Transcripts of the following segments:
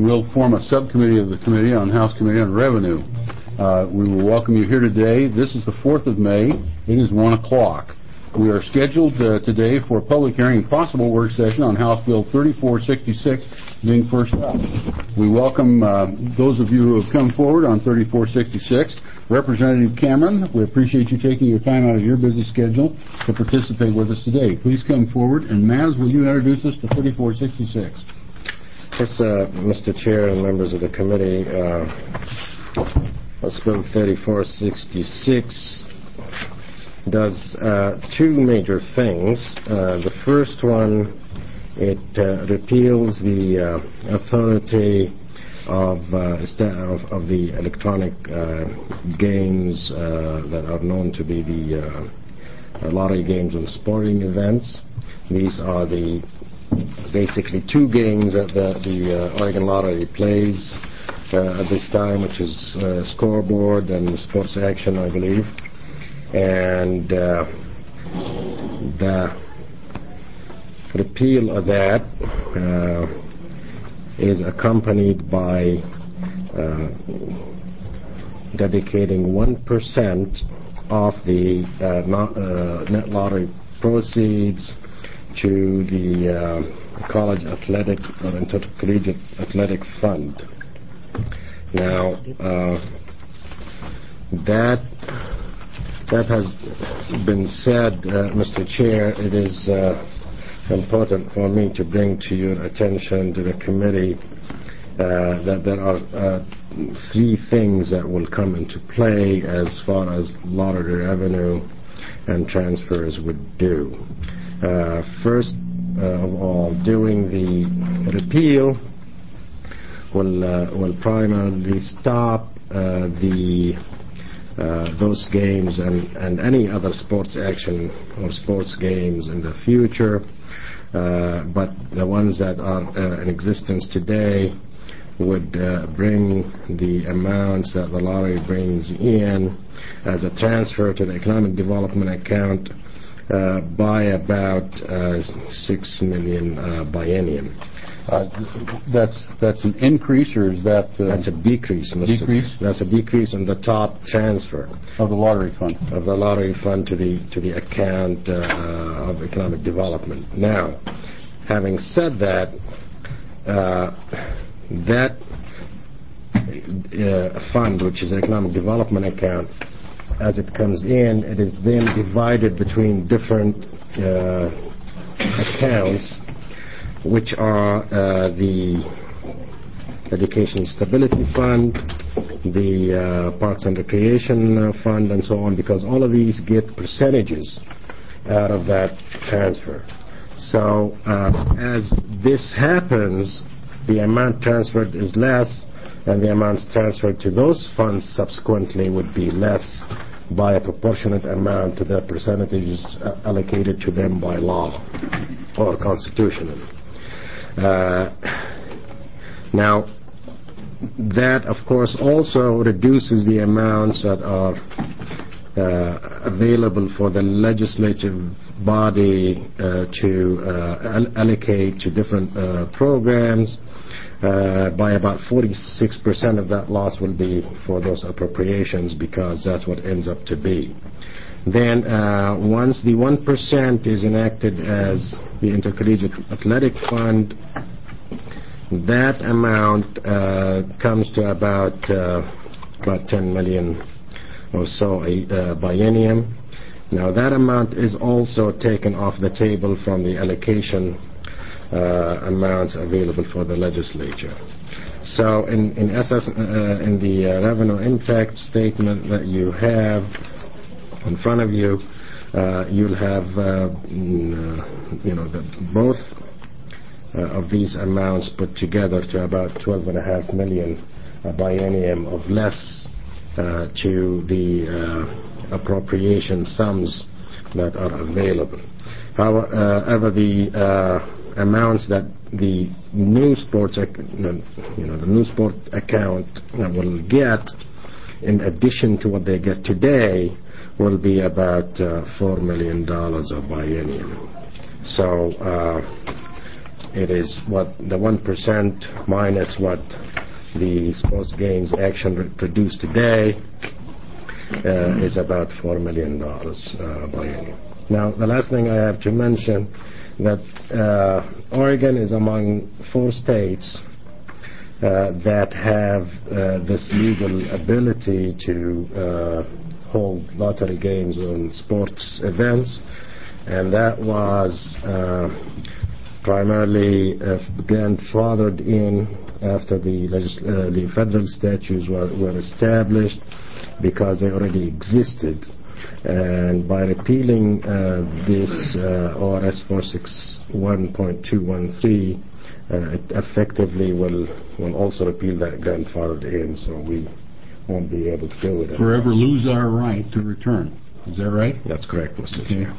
will form a subcommittee of the committee on House Committee on Revenue. We will welcome you here today. This is the 4th of May. It is 1 o'clock. We are scheduled today for a public hearing and possible work session on House Bill 3466 being first up. We welcome those of you who have come forward on 3466. Representative Cameron, we appreciate you taking your time out of your busy schedule to participate with us today. Please come forward. And Maz, will you introduce us to 3466? Yes, Mr. Chair and members of the committee, House Bill 3466 does two major things. The first one, it repeals the authority of the electronic games that are known to be the lottery games and sporting events. These are the basically two games that the Oregon Lottery plays at this time, which is scoreboard and sports action, I believe. And the repeal of that is accompanied by dedicating 1% of the net lottery proceeds to the college athletic or intercollegiate athletic fund. Now, that has been said, Mr. Chair. It is important for me to bring to your attention, to the committee, that there are three things that will come into play as far as lottery revenue and transfers would do. First of all, doing the repeal will primarily stop those games and any other sports action or sports games in the future, but the ones that are in existence today would bring the amounts that the lottery brings in as a transfer to the economic development account by about $6 million biennium. That's an increase, or is that... that's a decrease, Mr. Decrease? That's a decrease in the top transfer. Of the lottery fund. Of the lottery fund to the account of economic development. Now, having said that, that fund, which is an economic development account, as it comes in, it is then divided between different accounts, which are the Education Stability Fund, the Parks and Recreation Fund, and so on, because all of these get percentages out of that transfer. So as this happens, the amount transferred is less, and the amounts transferred to those funds subsequently would be less by a proportionate amount to the percentages allocated to them by law or constitutionally. Now, that, of course, also reduces the amounts that are available for the legislative body to allocate to different programs. By about 46% of that loss will be for those appropriations, because that's what ends up to be. Then once the 1% is enacted as the Intercollegiate Athletic Fund, that amount comes to about $10 million or so a biennium. Now that amount is also taken off the table from the allocation amounts available for the legislature. So in essence, in the revenue impact statement that you have in front of you, you'll have both of these amounts put together to about $12.5 million a biennium of less to the appropriation sums that are available. However, the amounts that the new sports, the new sport account will get, in addition to what they get today, will be about $4 million a biennium. So, it is what the 1% minus what the sports games action produced today is about $4 million biennium. Now, the last thing I have to mention that Oregon is among 4 states that have this legal ability to hold lottery games on sports events, and that was primarily grandfathered in after the federal statutes were established because they already existed. And by repealing this ORS 461.213, it effectively will also repeal that grandfathered in, so we won't be able to do it. Forever lose our right to return. Is that right? That's correct, Mr. Chair.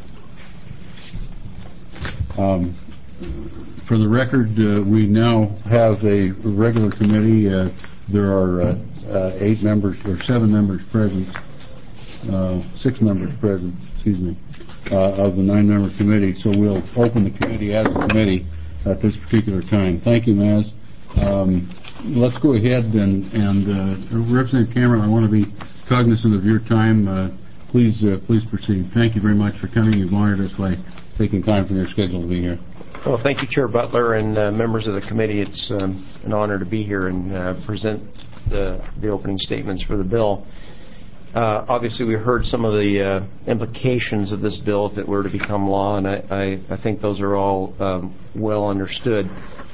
For the record, we now have a regular committee. There are 8 members or 7 members present, 6 members present, excuse me, of the 9-member committee. So we'll open the committee as a committee at this particular time. Thank you, Maz. Let's go ahead and Representative Cameron, I want to be cognizant of your time. Please proceed. Thank you very much for coming. You've honored us by taking time from your schedule to be here. Well, thank you, Chair Butler, and members of the committee. It's an honor to be here and present the opening statements for the bill. Obviously, we heard some of the implications of this bill if it were to become law, and I think those are all well understood.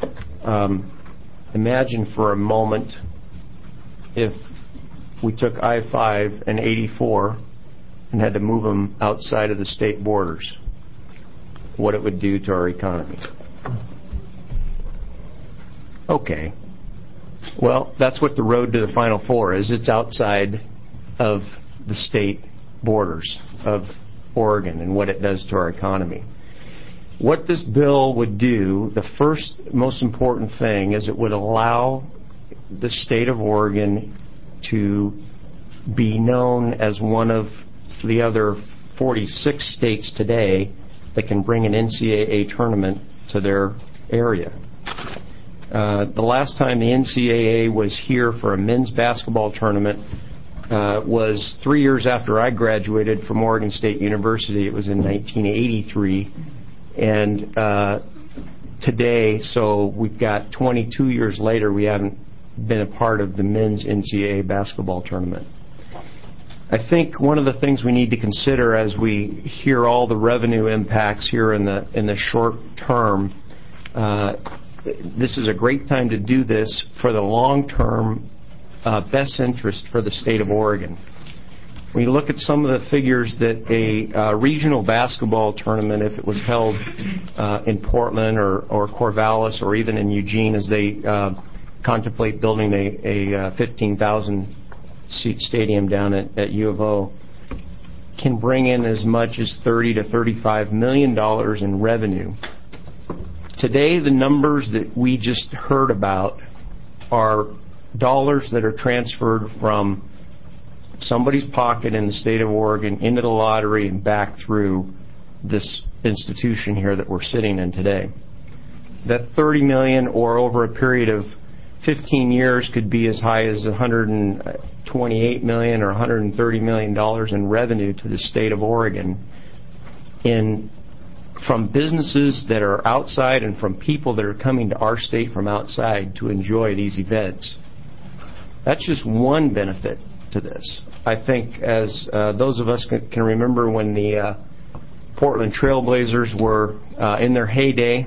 Imagine for a moment if we took I-5 and 84 and had to move them outside of the state borders, what it would do to our economy. Okay. Well, that's what the road to the Final Four is. It's outside of the state borders of Oregon and what it does to our economy. What this bill would do, the first most important thing, is it would allow the state of Oregon to be known as one of the other 46 states today that can bring an NCAA tournament to their area. The last time the NCAA was here for a men's basketball tournament was 3 years after I graduated from Oregon State University. It was in 1983. And today, so we've got 22 years later, we haven't been a part of the men's NCAA basketball tournament. I think one of the things we need to consider as we hear all the revenue impacts here in the short term, this is a great time to do this for the long-term best interest for the state of Oregon. When you look at some of the figures that a regional basketball tournament, if it was held in Portland or Corvallis or even in Eugene as they contemplate building a 15,000-seat stadium down at U of O, can bring in as much as $30 to $35 million in revenue. Today, the numbers that we just heard about are dollars that are transferred from somebody's pocket in the state of Oregon into the lottery and back through this institution here that we're sitting in today. That $30 million, or over a period of 15 years, could be as high as $128 million or $130 million in revenue to the state of Oregon from businesses that are outside and from people that are coming to our state from outside to enjoy these events. That's just one benefit to this. I think as those of us can remember when the Portland Trailblazers were in their heyday,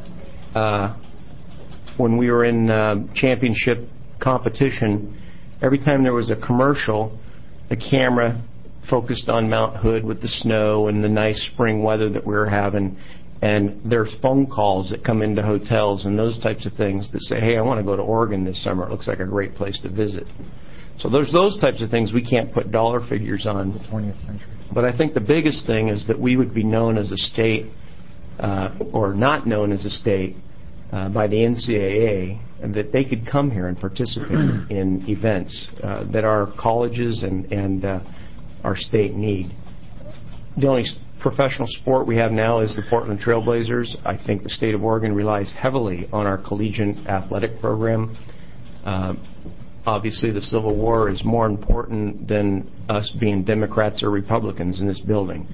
when we were in championship competition, every time there was a commercial, the camera focused on Mount Hood with the snow and the nice spring weather that we were having, and there's phone calls that come into hotels and those types of things that say, hey, I want to go to Oregon this summer. It looks like a great place to visit. So there's those types of things we can't put dollar figures on. The 20th century. But I think the biggest thing is that we would be known as a state, or not known as a state, by the NCAA, and that they could come here and participate in events that our colleges and our state need. The only professional sport we have now is the Portland Trailblazers. I think the state of Oregon relies heavily on our collegiate athletic program. Obviously, the Civil War is more important than us being Democrats or Republicans in this building.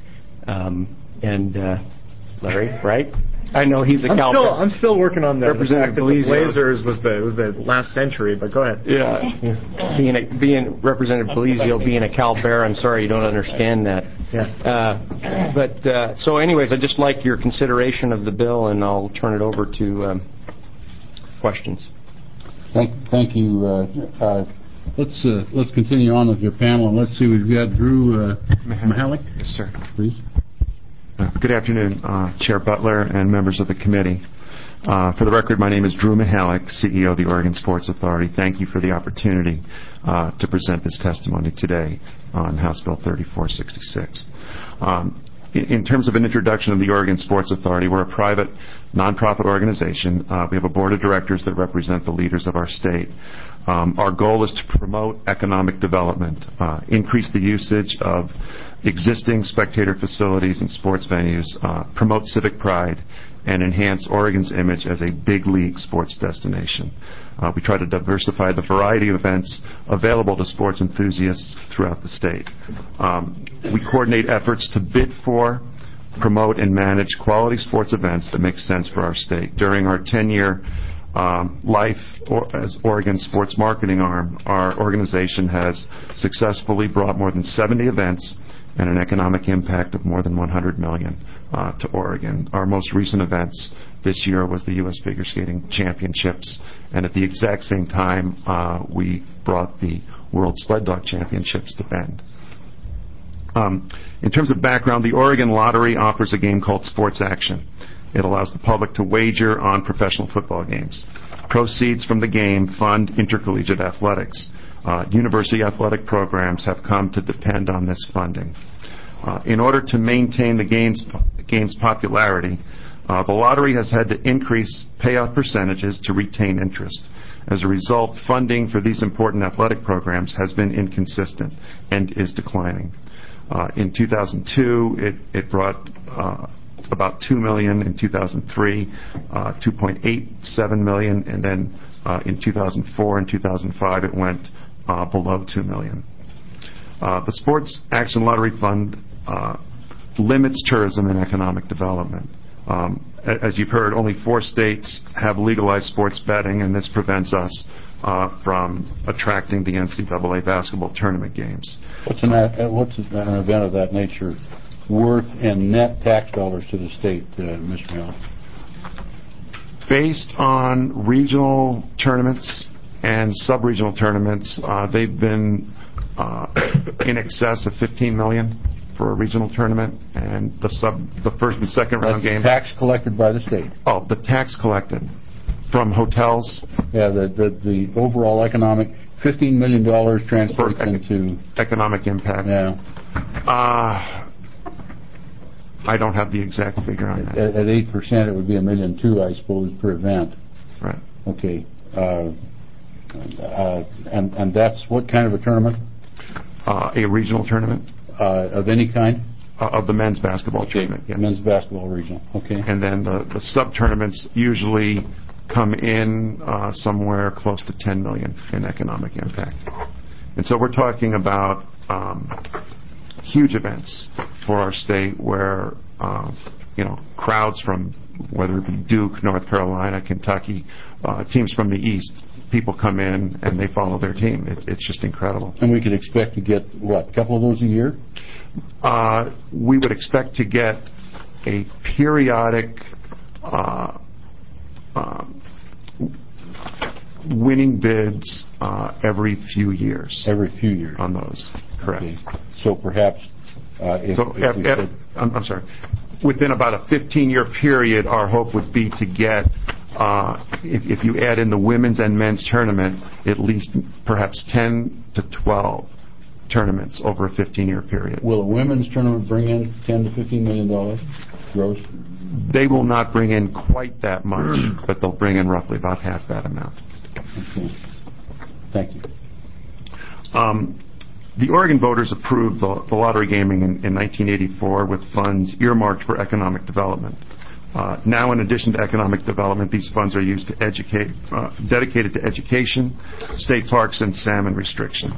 Larry, right? I know he's a Cal. I'm still working on that. Representative The Blazers was the last century, but go ahead. Yeah, being Representative Belizio, being a Cal Bear, I'm sorry you don't understand that. Yeah. So, anyways, I just like your consideration of the bill, and I'll turn it over to questions. Thank you. Let's continue on with your panel, and let's see. We've got Drew Mihalik. Yes, sir. Please. Good afternoon, Chair Butler and members of the committee. For the record, my name is Drew Mihalik, CEO of the Oregon Sports Authority. Thank you for the opportunity to present this testimony today on House Bill 3466. In terms of an introduction of the Oregon Sports Authority, we're a private, nonprofit organization. We have a board of directors that represent the leaders of our state. Our goal is to promote economic development, increase the usage of existing spectator facilities and sports venues, promote civic pride, and enhance Oregon's image as a big league sports destination. We try to diversify the variety of events available to sports enthusiasts throughout the state. We coordinate efforts to bid for, promote, and manage quality sports events that make sense for our state. During our 10-year life as Oregon Sports Marketing Arm, our organization has successfully brought more than 70 events and an economic impact of more than $100 million to Oregon. Our most recent events this year was the U.S. Figure Skating Championships, and at the exact same time, we brought the World Sled Dog Championships to Bend. In terms of background, the Oregon Lottery offers a game called Sports Action. It allows the public to wager on professional football games. Proceeds from the game fund intercollegiate athletics. University athletic programs have come to depend on this funding. In order to maintain the game's popularity, the lottery has had to increase payout percentages to retain interest. As a result, funding for these important athletic programs has been inconsistent and is declining. In 2002, it brought about $2 million. In 2003, $2.87 million, and then in 2004 and 2005, it went below $2 million. The Sports Action Lottery Fund limits tourism and economic development. As you've heard, only 4 states have legalized sports betting, and this prevents us from attracting the NCAA basketball tournament games. What's an event of that nature worth in net tax dollars to the state, Mr. Miller? Based on regional tournaments and sub-regional tournaments, they've been in excess of $15 million for a regional tournament, and the first and second round games. Tax collected by the state. Oh, the tax collected from hotels. Yeah, the overall economic $15 million translates into economic impact. Yeah. I don't have the exact figure on that. At 8%, it would be $1.2 million, I suppose, per event. Right. Okay. And that's what kind of a tournament? A regional tournament. Of any kind? Of the men's basketball tournament, yes. Men's basketball regional, okay. And then the sub-tournaments usually come in somewhere close to $10 million in economic impact. And so we're talking about huge events for our state where, crowds from, whether it be Duke, North Carolina, Kentucky, teams from the East, people come in and they follow their team. It's just incredible. And we could expect to get, what, a couple of those a year? We would expect to get a periodic winning bids every few years. Every few years. On those, correct. Okay. So perhaps I'm sorry. Within about a 15-year period, our hope would be to get, if you add in the women's and men's tournament, at least perhaps 10 to 12 tournaments over a 15-year period. Will a women's tournament bring in $10 to $15 million gross? They will not bring in quite that much, but they'll bring in roughly about half that amount. Okay. Thank you. The Oregon voters approved the lottery gaming in 1984 with funds earmarked for economic development. Now, in addition to economic development, these funds are used to dedicated to education, state parks, and salmon restoration.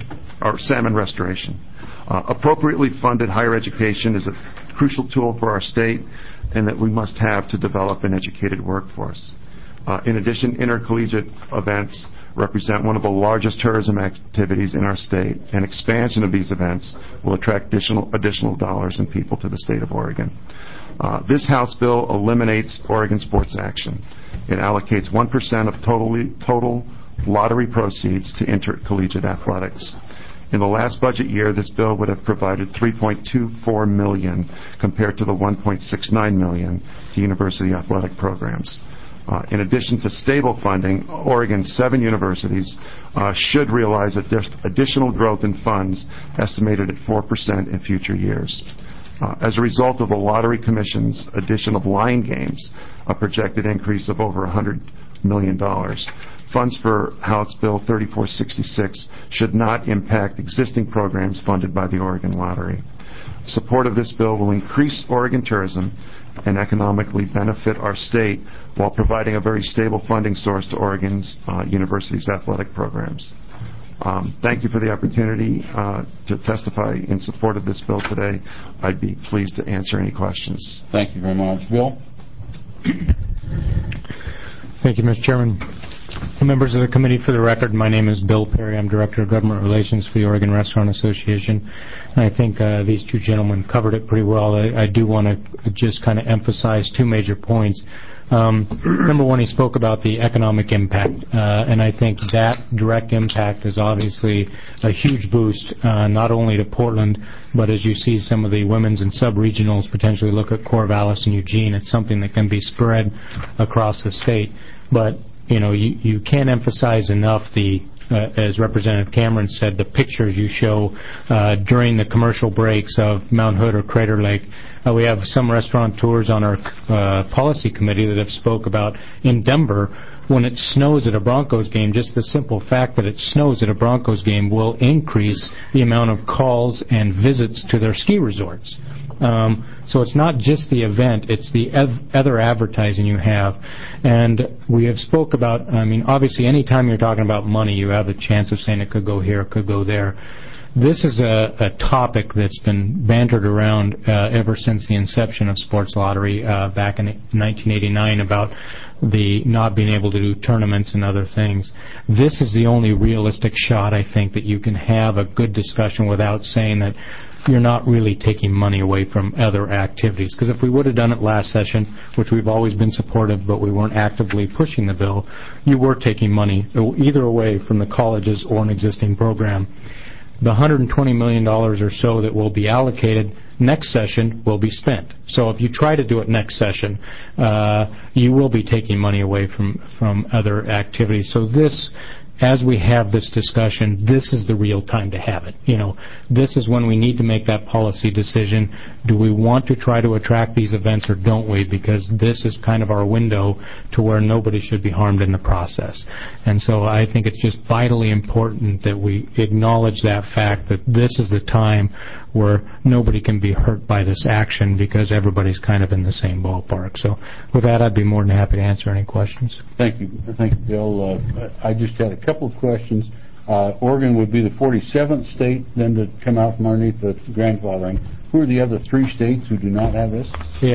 Appropriately funded higher education is a crucial tool for our state and that we must have to develop an educated workforce. In addition, intercollegiate events represent one of the largest tourism activities in our state, and expansion of these events will attract additional dollars and people to the state of Oregon. This House bill eliminates Oregon Sports Action. It allocates 1% of total lottery proceeds to intercollegiate athletics. In the last budget year, this bill would have provided $3.24 million compared to the $1.69 million to university athletic programs. In addition to stable funding, Oregon's 7 universities should realize additional growth in funds estimated at 4% in future years. As a result of the Lottery Commission's addition of line games, a projected increase of over $100 million, funds for House Bill 3466 should not impact existing programs funded by the Oregon Lottery. Support of this bill will increase Oregon tourism and economically benefit our state while providing a very stable funding source to Oregon's universities' athletic programs. Thank you for the opportunity to testify in support of this bill today. I'd be pleased to answer any questions. Thank you very much. Bill? Thank you, Mr. Chairman. To members of the committee, for the record, my name is Bill Perry. I'm Director of Government Relations for the Oregon Restaurant Association. And I think these two gentlemen covered it pretty well. I do want to just kind of emphasize 2 major points. Number one, he spoke about the economic impact, and I think that direct impact is obviously a huge boost, not only to Portland, but as you see some of the women's and sub-regionals potentially look at Corvallis and Eugene, it's something that can be spread across the state. But you know, you can't emphasize enough as Representative Cameron said, the pictures you show during the commercial breaks of Mount Hood or Crater Lake. We have some restaurateurs on our policy committee that have spoke about in Denver, when it snows at a Broncos game, just the simple fact that it snows at a Broncos game will increase the amount of calls and visits to their ski resorts. So it's not just the event, it's the other advertising you have. And we have spoke about, I mean, obviously any time you're talking about money, you have a chance of saying it could go here, it could go there. This is a topic that's been bantered around ever since the inception of sports lottery back in 1989 about the not being able to do tournaments and other things. This is the only realistic shot, I think, that you can have a good discussion without saying that you're not really taking money away from other activities. Because if we would have done it last session, which we've always been supportive, but we weren't actively pushing the bill, you were taking money either away from the colleges or an existing program. The $120 million or so that will be allocated next session will be spent. So if you try to do it next session, you will be taking money away from other activities. So this, as we have this discussion, this is the real time to have it. You know, this is when we need to make that policy decision. Do we want to try to attract these events or don't we? Because this is kind of our window to where nobody should be harmed in the process. And so I think it's just vitally important that we acknowledge that fact that this is the time where nobody can be hurt by this action because everybody's kind of in the same ballpark. So with that, I'd be more than happy to answer any questions. Thank you, Bill. I just had a couple of questions. Oregon would be the 47th state then to come out from underneath the grandfathering. Who are the other 3 states who do not have this?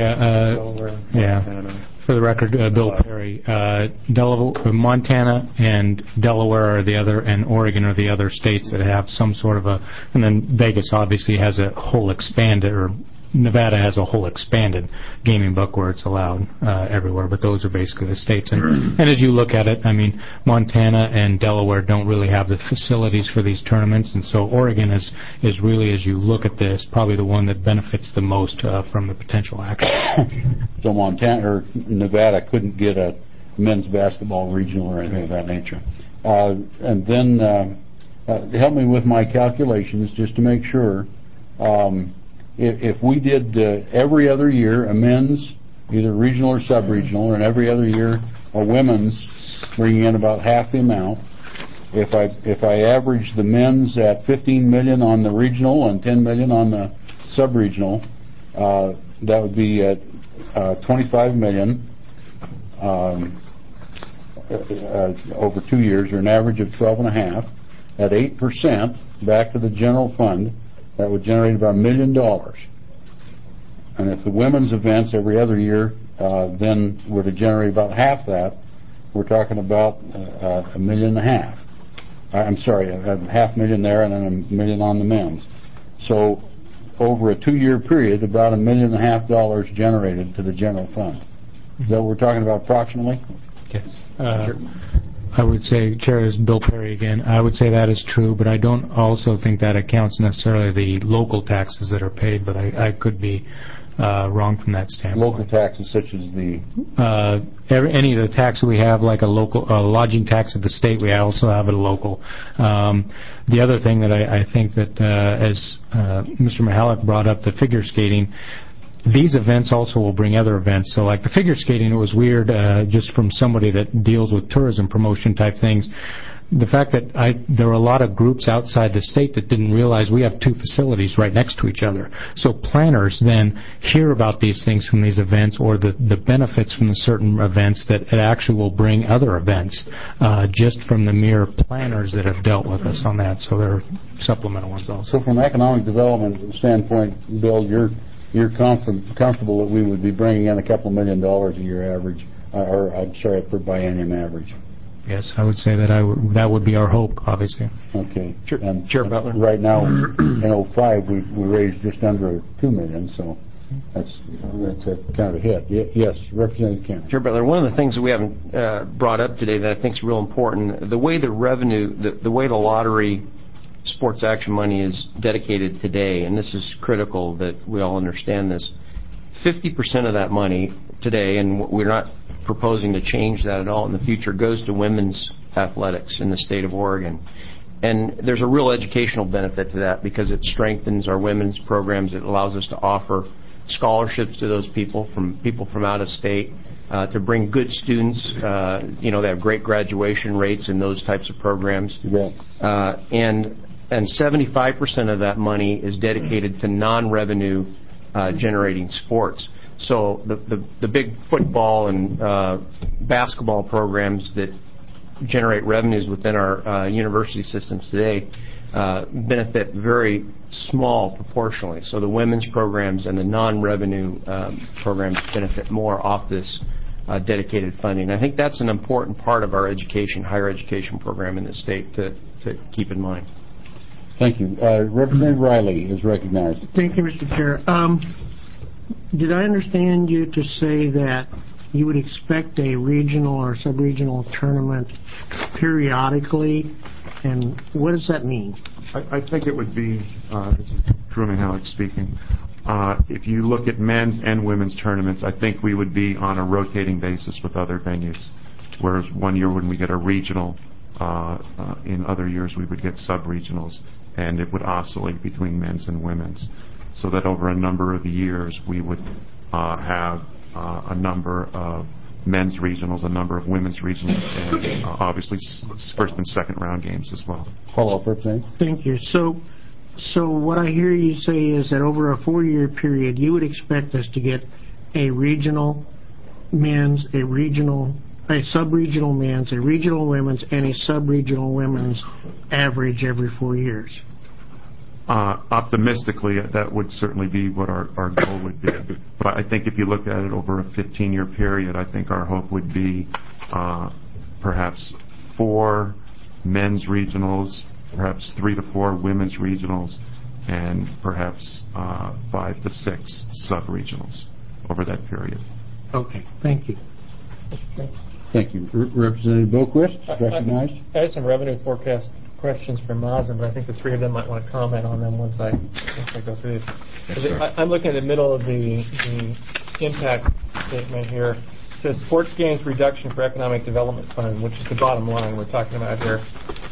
For the record, Bill Perry, Montana and Delaware are the other, and Oregon are the other states that have some sort of a, and then Vegas obviously has a whole expanded, or Nevada has a whole expanded gaming book where it's allowed everywhere, but those are basically the states. And as you look at it, I mean, Montana and Delaware don't really have the facilities for these tournaments, and so Oregon is really, as you look at this, probably the one that benefits the most from the potential action. So Montana or Nevada couldn't get a men's basketball regional or anything of that nature. And then help me with my calculations just to make sure. If we did every other year a men's, either regional or sub-regional, and every other year a women's, bringing in about half the amount, if I average the men's at $15 million on the regional and $10 million on the sub-regional, that would be at $25 million over 2 years, or an average of 12.5. At 8% back to the general fund, that would generate about $1 million. And if the women's events every other year then were to generate about half that, we're talking about $1.5 million. I'm sorry, $500,000 there and then $1 million on the men's. So over a 2-year period, about $1.5 million generated to the general fund. Is that what we're talking about approximately? Yes. I would say, Chair, is Bill Perry again. I would say that is true, but I don't also think that accounts necessarily the local taxes that are paid, but I could be wrong from that standpoint. Local taxes such as the... any of the tax we have, like a local lodging tax at the state, we also have at a local. The other thing that I think that, as Mr. Mihalik brought up, the figure skating, these events also will bring other events. So like the figure skating, it was weird just from somebody that deals with tourism promotion type things. The fact that there were a lot of groups outside the state that didn't realize we have 2 facilities right next to each other. So planners then hear about these things from these events, or the benefits from the certain events, that it actually will bring other events just from the mere planners that have dealt with us on that. So there are supplemental ones also. So from an economic development standpoint, Bill, you're comfortable that we would be bringing in a couple $1 million a year average, or I'm sorry, per biennium average. Yes, I would say that that would be our hope, obviously. Okay. Chair Butler. Right now, in 05, we raised just under $2 million, so that's a kind of a hit. Yes, Representative Cameron. Chair Butler, one of the things that we haven't brought up today that I think is real important, the way the revenue, the way the lottery sports action money is dedicated today, and this is critical that we all understand this, 50% of that money today, and we're not proposing to change that at all in the future, goes to women's athletics in the state of Oregon. And there's a real educational benefit to that because it strengthens our women's programs. It allows us to offer scholarships to those people from out of state, to bring good students. They have great graduation rates in those types of programs. Yeah. And 75% of that money is dedicated to non-revenue generating sports. So the big football and basketball programs that generate revenues within our university systems today benefit very small proportionally. So the women's programs and the non-revenue programs benefit more off this dedicated funding. I think that's an important part of our higher education program in the state to keep in mind. Thank you. Representative Riley is recognized. Thank you, Mr. Chair. Did I understand you to say that you would expect a regional or sub-regional tournament periodically, and what does that mean? I think it would be, this is Drew Mihalik speaking, if you look at men's and women's tournaments, I think we would be on a rotating basis with other venues, whereas one year when we get a regional, in other years we would get sub-regionals, and it would oscillate between men's and women's, so that over a number of years we would have a number of men's regionals, a number of women's regionals, and obviously first and second round games as well. Follow-up, Representative. Thank you. So what I hear you say is that over a 4-year period, you would expect us to get a regional men's, a sub-regional men's, a regional women's, and a sub-regional women's average every 4 years. Optimistically, that would certainly be what our goal would be. But I think if you looked at it over a 15-year period, I think our hope would be perhaps 4 men's regionals, perhaps 3 to 4 women's regionals, and perhaps 5 to 6 sub-regionals over that period. Okay, thank you. Thank you. Representative Boquist, recognized. I had some revenue forecast questions for Mazen, but I think the 3 of them might want to comment on them once I go through these. I'm looking at the middle of the impact statement here. It says sports games reduction for economic development fund, which is the bottom line we're talking about here.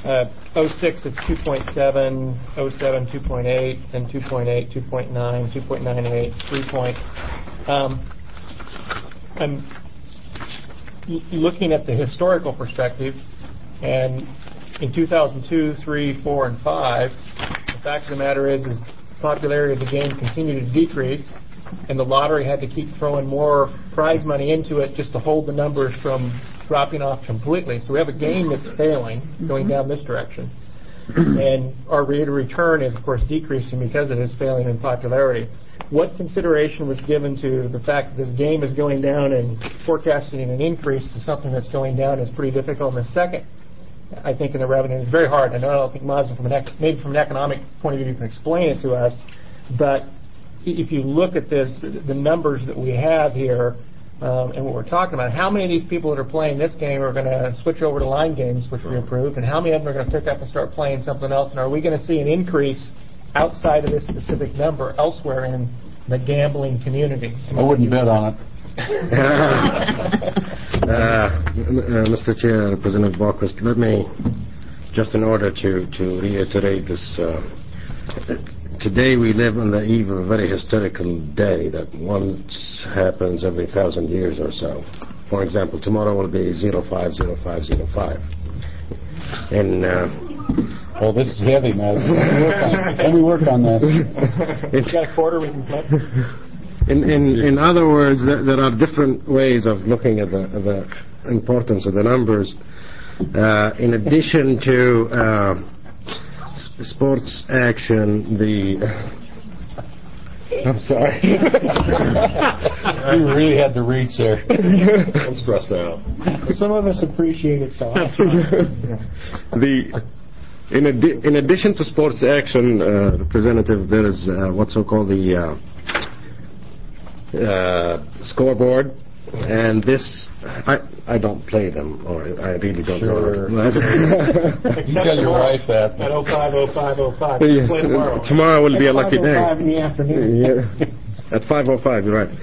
06 it's 2.7, 07 2.8, then 2.8, 2.9, 2.98, 3 point. I'm looking at the historical perspective, and in 2002, 3, 4, and 5, the fact of the matter is the popularity of the game continued to decrease, and the lottery had to keep throwing more prize money into it just to hold the numbers from dropping off completely. So we have a game that's failing, going down this direction. And our rate of return is, of course, decreasing because of this failing in popularity. What consideration was given to the fact that this game is going down and forecasting an increase to something that's going down is pretty difficult? And the second, I think, in the revenue is very hard. I don't think Mazen, maybe from an economic point of view, you can explain it to us. But if you look at this, the numbers that we have here, and what we're talking about, how many of these people that are playing this game are going to switch over to line games, which we approved, and how many of them are going to pick up and start playing something else? And are we going to see an increase outside of this specific number elsewhere in the gambling community? I wouldn't bet on it. Mr. Chair, President Borquist, let me, just in order to reiterate this, today we live on the eve of a very historical day that once happens every 1,000 years or so. For example, tomorrow will be 050505. And oh, this is heavy, man. Let me work on this. You got a quarter we can play? In other words, there are different ways of looking at the importance of the numbers. In addition to sports action, I'm sorry. You really had to reach there. I'm stressed out. Some of us appreciate it, so in addition to sports action, Representative, there is what's so-called the scoreboard, and this I don't play them, or I really don't Sure. know. You tell your wife that. At 050505. Yes. Play tomorrow. Tomorrow will be a lucky day. 5:05 in the afternoon. Yeah. At 5:05, you're right.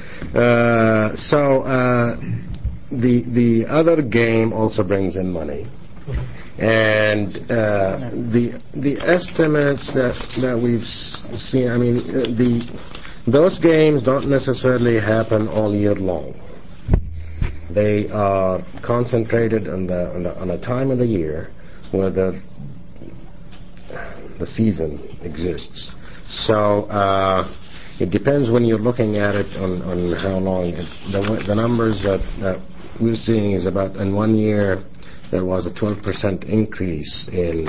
The other game also brings in money, and the estimates that we've seen. I mean, those games don't necessarily happen all year long. They are concentrated on a time of the year where the season exists. So it depends when you're looking at it on how long. The numbers that we're seeing is about, in 1 year there was a 12% increase in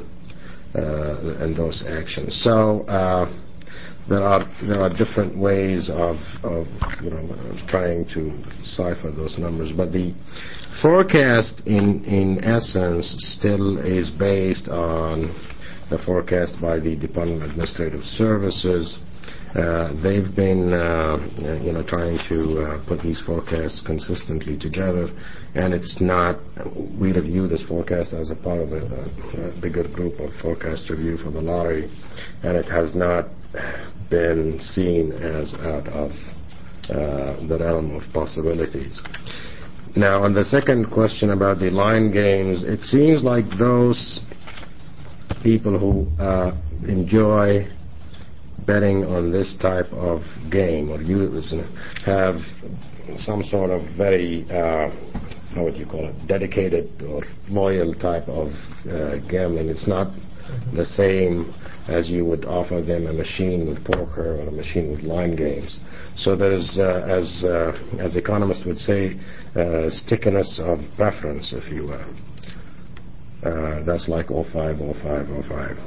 those actions. So there are different ways of trying to cipher those numbers, but the forecast in essence still is based on the forecast by the Department of Administrative Services. They've been trying to put these forecasts consistently together, and it's not, we review this forecast as a part of a bigger group of forecast review for the lottery, and it has not been seen as out of the realm of possibilities. Now, on the second question about the line games, it seems like those people who enjoy betting on this type of game or use have some sort of very, how would you call it, dedicated or loyal type of gambling. It's not the same as you would offer them a machine with poker or a machine with line games. So there's, as economists would say, stickiness of preference, if you will. That's like 050505.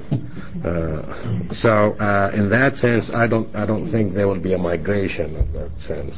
So in that sense, I don't think there will be a migration of that sense,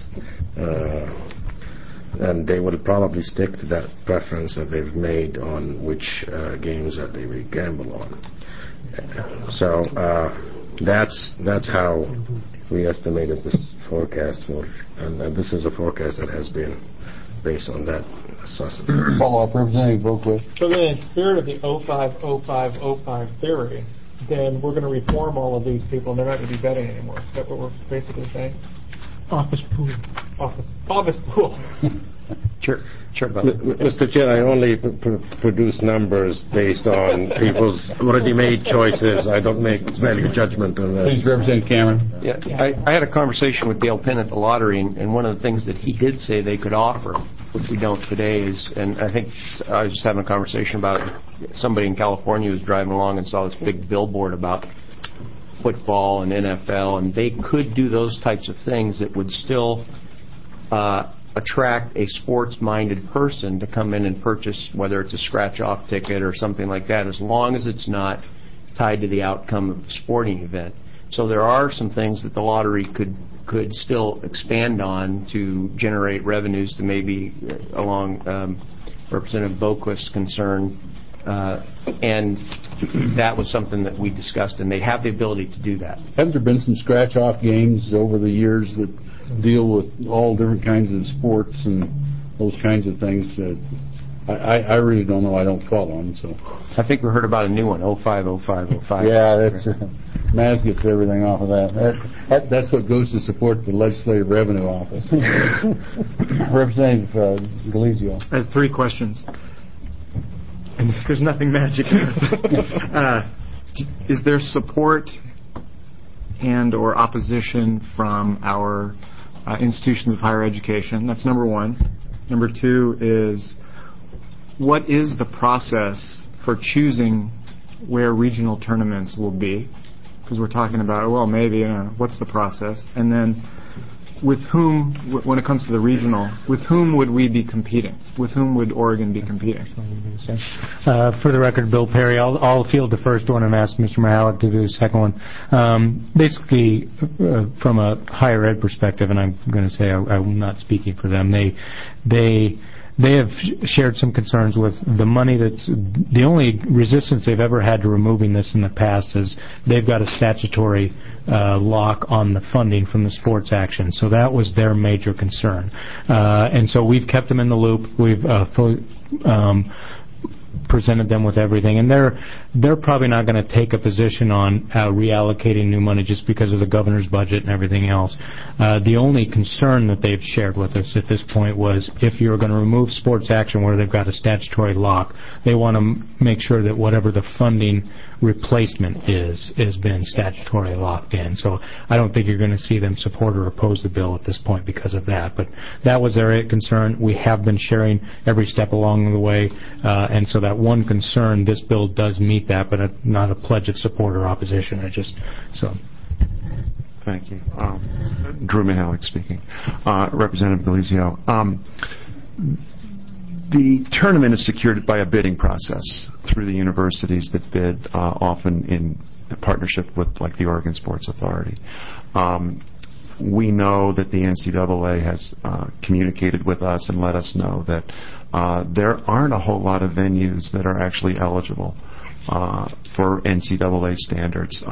and they will probably stick to that preference that they've made on which games that they will gamble on. So that's how we estimated this forecast for, and this is a forecast that has been based on that assessment. Follow-up, Representative Boquist. So then, in spirit of the 050505 theory, then we're going to reform all of these people, and they're not going to be betting anymore. Is that what we're basically saying? Office pool. Office pool. Sure. Mr. Chair, I only produce numbers based on people's already made choices. I don't make value judgment on that. Please, Representative Cameron. Yeah, I had a conversation with Dale Penn at the lottery, and one of the things that he did say they could offer, which we don't today, is, and I think I was just having a conversation about it, somebody in California was driving along and saw this big billboard about football and NFL, and they could do those types of things that would still attract a sports-minded person to come in and purchase, whether it's a scratch-off ticket or something like that, as long as it's not tied to the outcome of the sporting event. So there are some things that the lottery could still expand on to generate revenues to maybe along Representative Boquist's concern, and that was something that we discussed, and they have the ability to do that. Haven't there been some scratch-off games over the years that deal with all different kinds of sports and those kinds of things? I really don't know. I don't follow them. So I think we heard about a new one, 050505. Yeah, that's Maz gets everything off of that. That's what goes to support the Legislative Revenue Office. Representative Galizio. I have 3 questions. And there's nothing magic. Is there support and or opposition from our institutions of higher education? That's number 1. Number 2 is, what is the process for choosing where regional tournaments will be? Because we're talking about, well, maybe, what's the process? And then with whom, when it comes to the regional, with whom would we be competing? With whom would Oregon be competing? For the record, Bill Perry, I'll field the first one and ask Mr. Mihalik to do the second one. Basically, from a higher ed perspective, and I'm going to say I'm not speaking for them, they have shared some concerns with the money that's... The only resistance they've ever had to removing this in the past is they've got a statutory lock on the funding from the sports action. So that was their major concern. And so we've kept them in the loop. We've presented them with everything, and they're probably not going to take a position on reallocating new money just because of the governor's budget and everything else. The only concern that they've shared with us at this point was if you're going to remove sports action where they've got a statutory lock, they want to make sure that whatever the funding replacement has been statutorily locked in. So I don't think you're going to see them support or oppose the bill at this point because of that. But that was their concern. We have been sharing every step along the way, and so that one concern, this bill does meet that, but not a pledge of support or opposition. Thank you. Drew Mihalik speaking. Representative Galizio. The tournament is secured by a bidding process through the universities that bid, often in partnership with, like, the Oregon Sports Authority. We know that the NCAA has communicated with us and let us know that there aren't a whole lot of venues that are actually eligible for NCAA standards.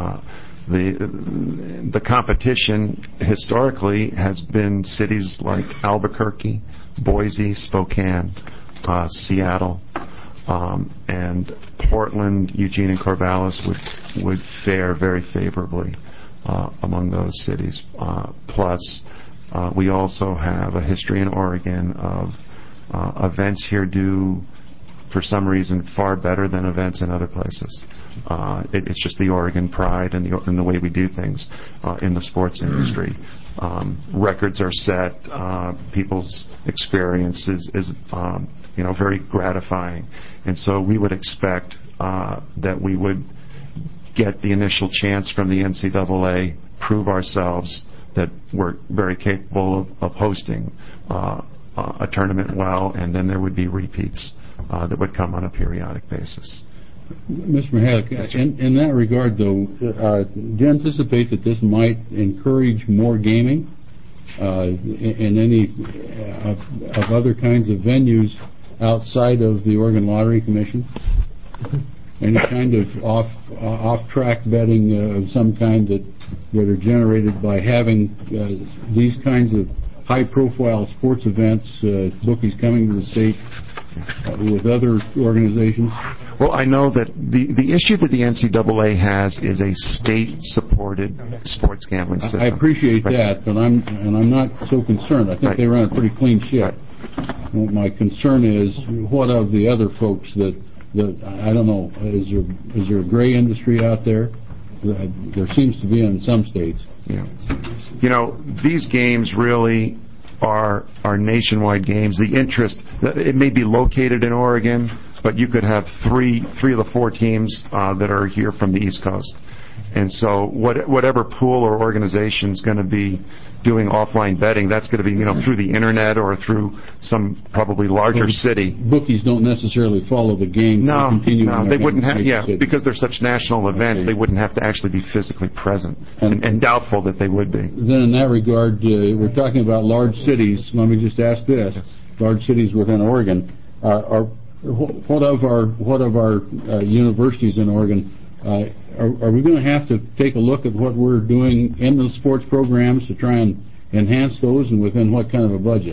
The competition historically has been cities like Albuquerque, Boise, Spokane, Seattle, and Portland, Eugene, and Corvallis would fare very favorably among those cities. Plus, we also have a history in Oregon of events here do, for some reason, far better than events in other places. It's just the Oregon pride and the way we do things in the sports industry. Records are set. People's experience is very gratifying. And so we would expect that we would get the initial chance from the NCAA, prove ourselves that we're very capable of hosting a tournament well, and then there would be repeats that would come on a periodic basis. Mr. Mihalik, in that regard, though, do you anticipate that this might encourage more gaming in any of other kinds of venues outside of the Oregon Lottery Commission? Any kind of off-track betting of some kind that are generated by having these kinds of high-profile sports events, bookies coming to the state with other organizations? Well, I know that the issue that the NCAA has is a state-supported sports gambling system. I appreciate that, but I'm not so concerned. I think they run a pretty clean ship. My concern is, what of the other folks that I don't know, is there a gray industry out there? There seems to be in some states. Yeah. These games really are nationwide games. The interest, it may be located in Oregon, but you could have three of the four teams that are here from the East Coast. And so whatever pool or organization is going to be doing offline betting, that's going to be through the internet or through some probably larger city. Bookies don't necessarily follow the game. No, they wouldn't have. Yeah, city. Because they're such national events, they wouldn't have to actually be physically present, and doubtful that they would be. Then, in that regard, we're talking about large cities. Let me just ask this: large cities within Oregon, what of our universities in Oregon? Are we going to have to take a look at what we're doing in the sports programs to try and enhance those, and within what kind of a budget?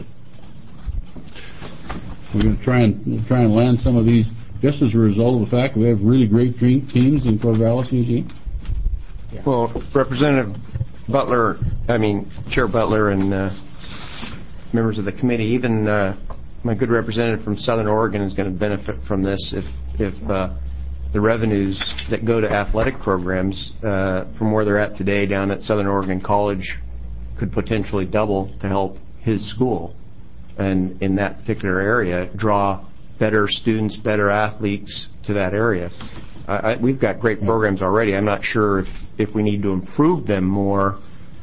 We're going to try and land some of these just as a result of the fact that we have really great teams in Corvallis, Eugene? Yeah. Well, Representative Butler, Chair Butler, and members of the committee, even my good representative from Southern Oregon is going to benefit from this if the revenues that go to athletic programs from where they're at today down at Southern Oregon College could potentially double to help his school, and in that particular area draw better students, better athletes to that area. We've got great programs already. I'm not sure if we need to improve them more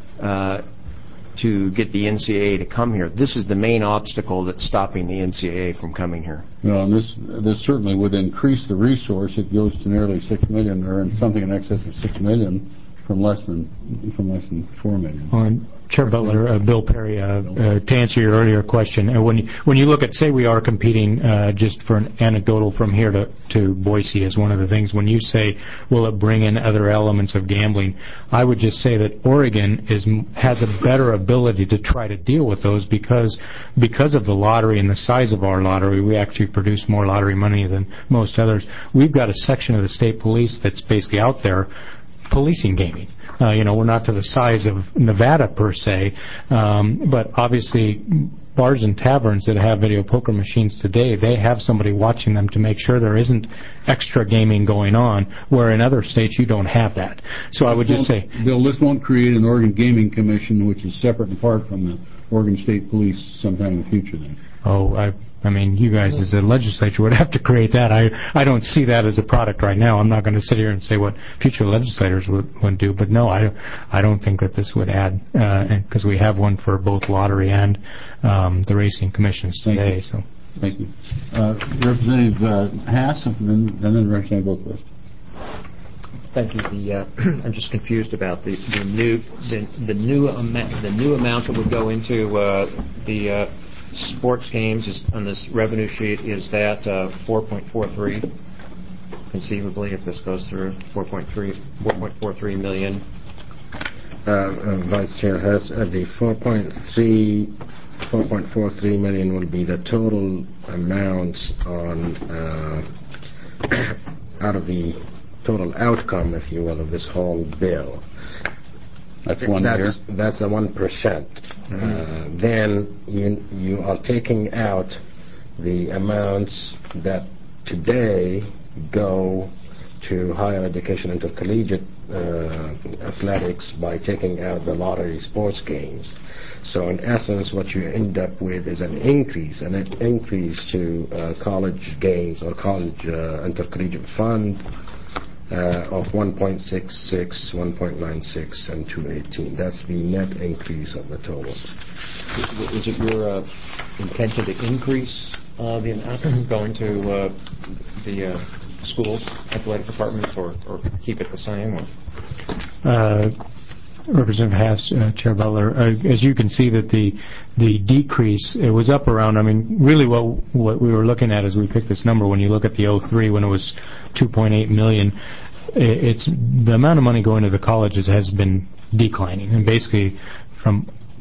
to get the NCAA to come here. This is the main obstacle that's stopping the NCAA from coming here. Well, and this certainly would increase the resource. It goes to nearly $6 million, or something in excess of $6 million, from less than $4 million. Well, Chair Butler, Bill Perry, to answer your earlier question, when you look at, say we are competing, just for an anecdotal from here to Boise is one of the things, when you say, will it bring in other elements of gambling, I would just say that Oregon has a better ability to try to deal with those because of the lottery and the size of our lottery. We actually produce more lottery money than most others. We've got a section of the state police that's basically out there policing gaming. We're not to the size of Nevada per se, but obviously bars and taverns that have video poker machines today, they have somebody watching them to make sure there isn't extra gaming going on, where in other states you don't have that. So I would just say, Bill, this won't create an Oregon Gaming Commission, which is separate and apart from the Oregon State Police sometime in the future then. You guys as a legislature would have to create that. I don't see that as a product right now. I'm not going to sit here and say what future legislators would do, but no, I don't think that this would add, because we have one for both lottery and the racing commissions today. Thank you. Representative Haas, and then Representative Oakwest. Thank you. I'm just confused about the new amount that would go into the sports games on this revenue sheet. Is that 4.43? Conceivably, if this goes through, 4.43 million. Vice Chair Hess, the 4.43 million will be the total amounts on out of the total outcome, if you will, of this whole bill. That's the 1%. Then you are taking out the amounts that today go to higher education, intercollegiate athletics, by taking out the lottery sports games. So in essence, what you end up with is an increase to college games or college intercollegiate fund of 1.66, 1.96, and 218. That's the net increase of the total. Is it your intention to increase the amount going to the schools, athletic departments, or keep it the same? Representative Haas, Chair Butler, as you can see that the decrease, it was up around, really what we were looking at as we picked this number, when you look at the 03 when it was 2.8 million, it's the amount of money going to the colleges has been declining, and basically from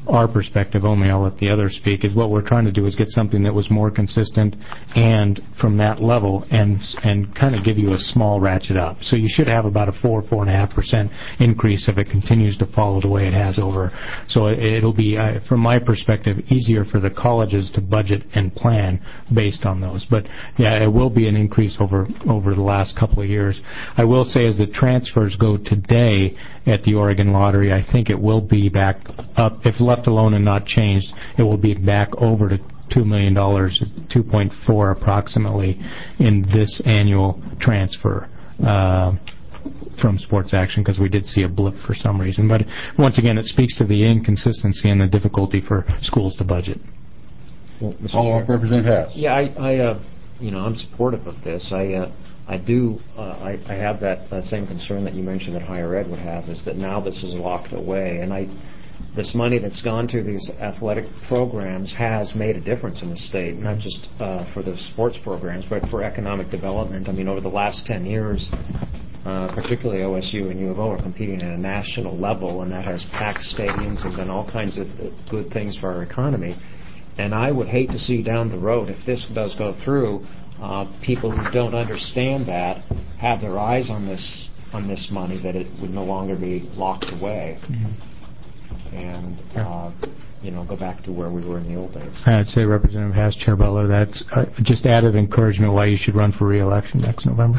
our perspective only, I'll let the others speak, is what we're trying to do is get something that was more consistent and from that level and kind of give you a small ratchet up. So you should have about a 4.5% increase if it continues to follow the way it has over. So it'll be, from my perspective, easier for the colleges to budget and plan based on those. But yeah, it will be an increase over the last couple of years. I will say as the transfers go today at the Oregon Lottery, I think it will be back up. If left alone and not changed, it will be back over to $2 million, 2.4 approximately, in this annual transfer from Sports Action, because we did see a blip for some reason. But once again, it speaks to the inconsistency and the difficulty for schools to budget. Well, Follow-up, Representative Haas. Yeah, I'm supportive of this. I have that same concern that you mentioned that higher ed would have, is that now this is locked away, and this money that's gone to these athletic programs has made a difference in the state, not just for the sports programs, but for economic development. I mean, over the last 10 years, particularly OSU and U of O are competing at a national level, and that has packed stadiums and done all kinds of good things for our economy. And I would hate to see down the road, if this does go through, people who don't understand that have their eyes on this money, that it would no longer be locked away, and go back to where we were in the old days. I'd say Representative Haas, Chair Butler, that's just added encouragement why you should run for re-election next November.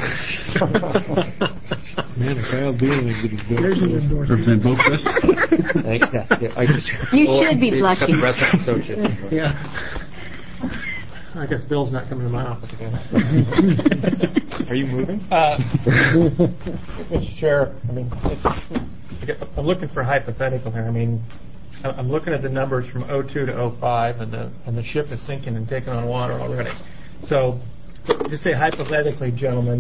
Man, if I'll do anything, Representative Boquist. You should be blushing. Yeah. I guess Bill's not coming to my office again. Are you moving? Mr. Chair, I'm looking for a hypothetical here. I mean, I'm looking at the numbers from 02 to 05, and the ship is sinking and taking on water already. So, just say hypothetically, gentlemen,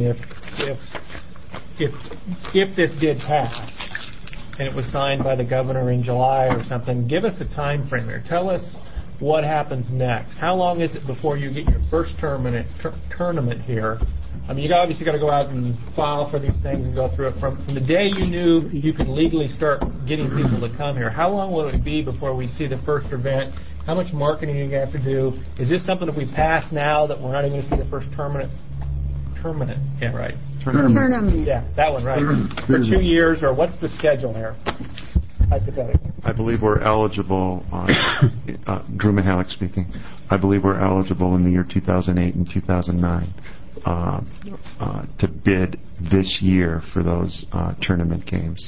if this did pass and it was signed by the governor in July or something, give us a time frame here. Tell us what happens next. How long is it before you get your first tournament here? I mean, you obviously got to go out and file for these things and go through it. From the day you knew you could legally start getting people to come here, how long will it be before we see the first event? How much marketing are you going to have to do? Is this something if we pass now that we're not even going to see the first tournament? Yeah, right. Tournament. Yeah, that one, right. For 2 years, or what's the schedule here? Hypothetically. I believe we're eligible, Drew Mihalik speaking, I believe we're eligible in the year 2008 and 2009 to bid this year for those tournament games.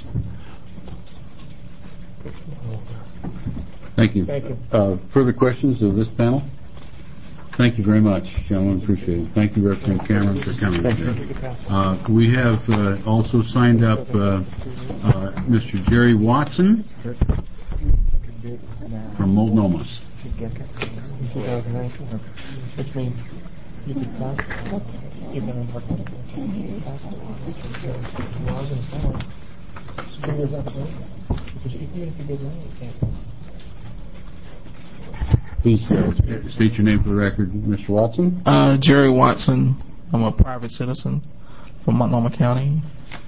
Thank you. Thank you. Further questions of this panel? Thank you very much, gentlemen. Appreciate it. Thank you, Representative Cameron, for coming. We have also signed up Mr. Jerry Watson from Multnomah. 2019, which means you could pass even in part pass Please state your name for the record, Mr. Watson. Jerry Watson. I'm a private citizen from Multnomah County.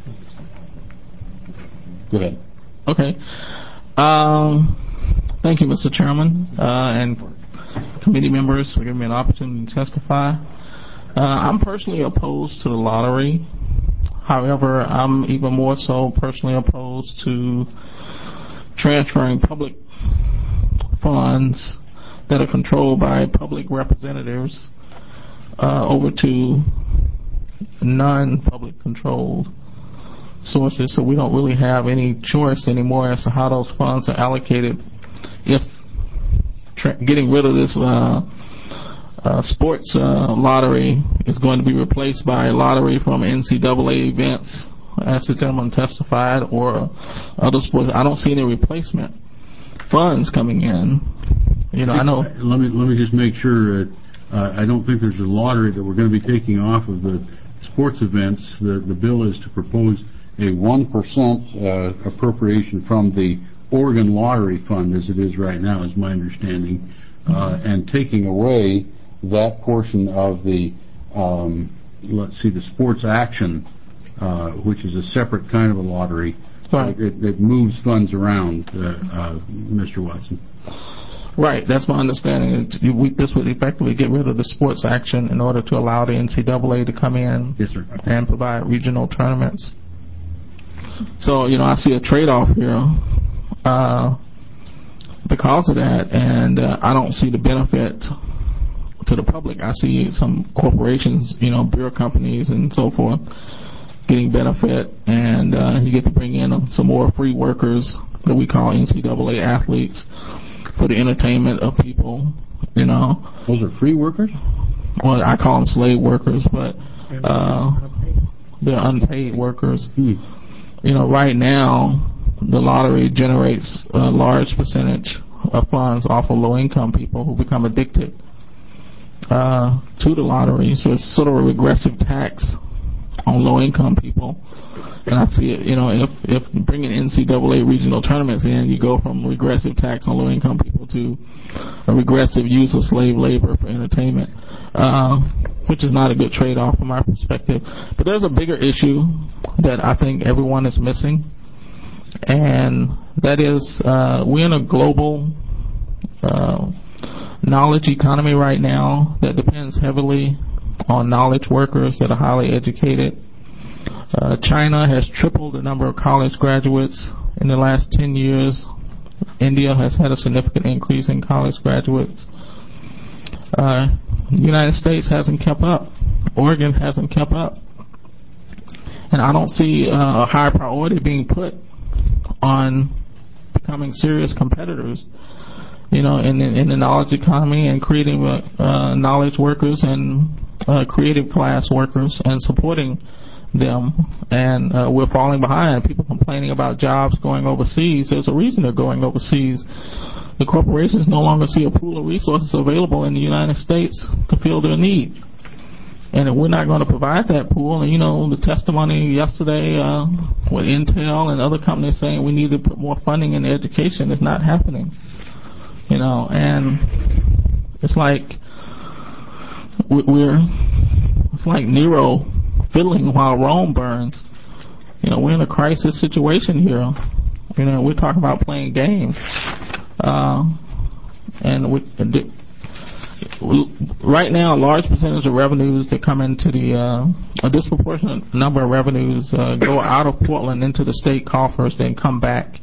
Go ahead. Okay. Thank you, Mr. Chairman, and committee members for giving me an opportunity to testify. I'm personally opposed to the lottery. However, I'm even more so personally opposed to transferring public funds that are controlled by public representatives over to non-public controlled sources, so we don't really have any choice anymore as to how those funds are allocated. If getting rid of this sports lottery is going to be replaced by a lottery from NCAA events, as the gentleman testified, or other sports, I don't see any replacement funds coming in. I know. Let me just make sure. I don't think there's a lottery that we're going to be taking off of the sports events. The bill is to propose a 1% appropriation from the Oregon Lottery Fund, as it is right now, is my understanding, and taking away that portion of the the Sports Action, which is a separate kind of a lottery, Right. It moves funds around, Mr. Watson. Right, that's my understanding. This would effectively get rid of the sports action in order to allow the NCAA to come in and provide regional tournaments. So, I see a trade-off here because of that, and I don't see the benefit to the public. I see some corporations, beer companies and so forth, getting benefit, and you get to bring in some more free workers that we call NCAA athletes for the entertainment of people, Those are free workers? Well, I call them slave workers, but they're unpaid workers. Right now, the lottery generates a large percentage of funds off of low-income people who become addicted to the lottery. So it's sort of a regressive tax on low-income people. And I see it, if bringing NCAA regional tournaments in, you go from regressive tax on low-income people to a regressive use of slave labor for entertainment, which is not a good trade-off from my perspective. But there's a bigger issue that I think everyone is missing, and that is we're in a global knowledge economy right now that depends heavily on knowledge workers that are highly educated. China has tripled the number of college graduates in the last 10 years. India has had a significant increase in college graduates. The United States hasn't kept up. Oregon hasn't kept up. And I don't see a high priority being put on becoming serious competitors, in the knowledge economy and creating knowledge workers and creative class workers and supporting them, and we're falling behind. People complaining about jobs going overseas. There's a reason they're going overseas. The corporations no longer see a pool of resources available in the United States to fill their need. And if we're not going to provide that pool, and the testimony yesterday with Intel and other companies saying we need to put more funding in education is not happening. And it's like it's like Nero fiddling while Rome burns. We're in a crisis situation here. We're talking about playing games. And right now, a large percentage of revenues that come into a disproportionate number of revenues go out of Portland into the state coffers, then come back.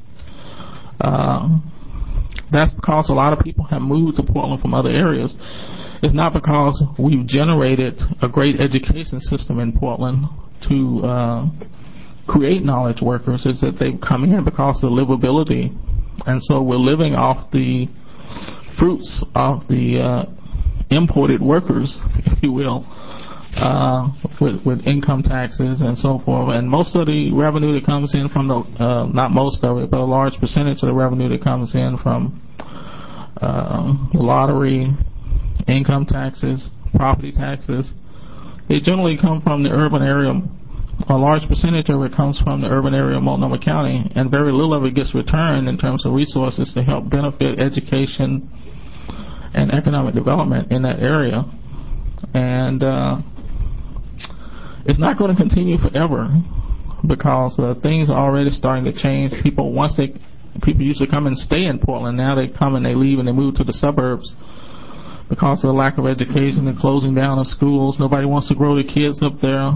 That's because a lot of people have moved to Portland from other areas. It's not because we've generated a great education system in Portland to create knowledge workers. It's that they've come here because of the livability. And so we're living off the fruits of the imported workers, if you will, with income taxes and so forth. And most of the revenue that comes in from not most of it, but a large percentage of the revenue that comes in from the lottery, income taxes, property taxes, they generally come from the urban area. A large percentage of it comes from the urban area of Multnomah County, and very little of it gets returned in terms of resources to help benefit education and economic development in that area. And it's not going to continue forever because things are already starting to change. People used to come and stay in Portland. Now they come and they leave and they move to the suburbs because of the lack of education and closing down of schools. Nobody wants to grow their kids up there.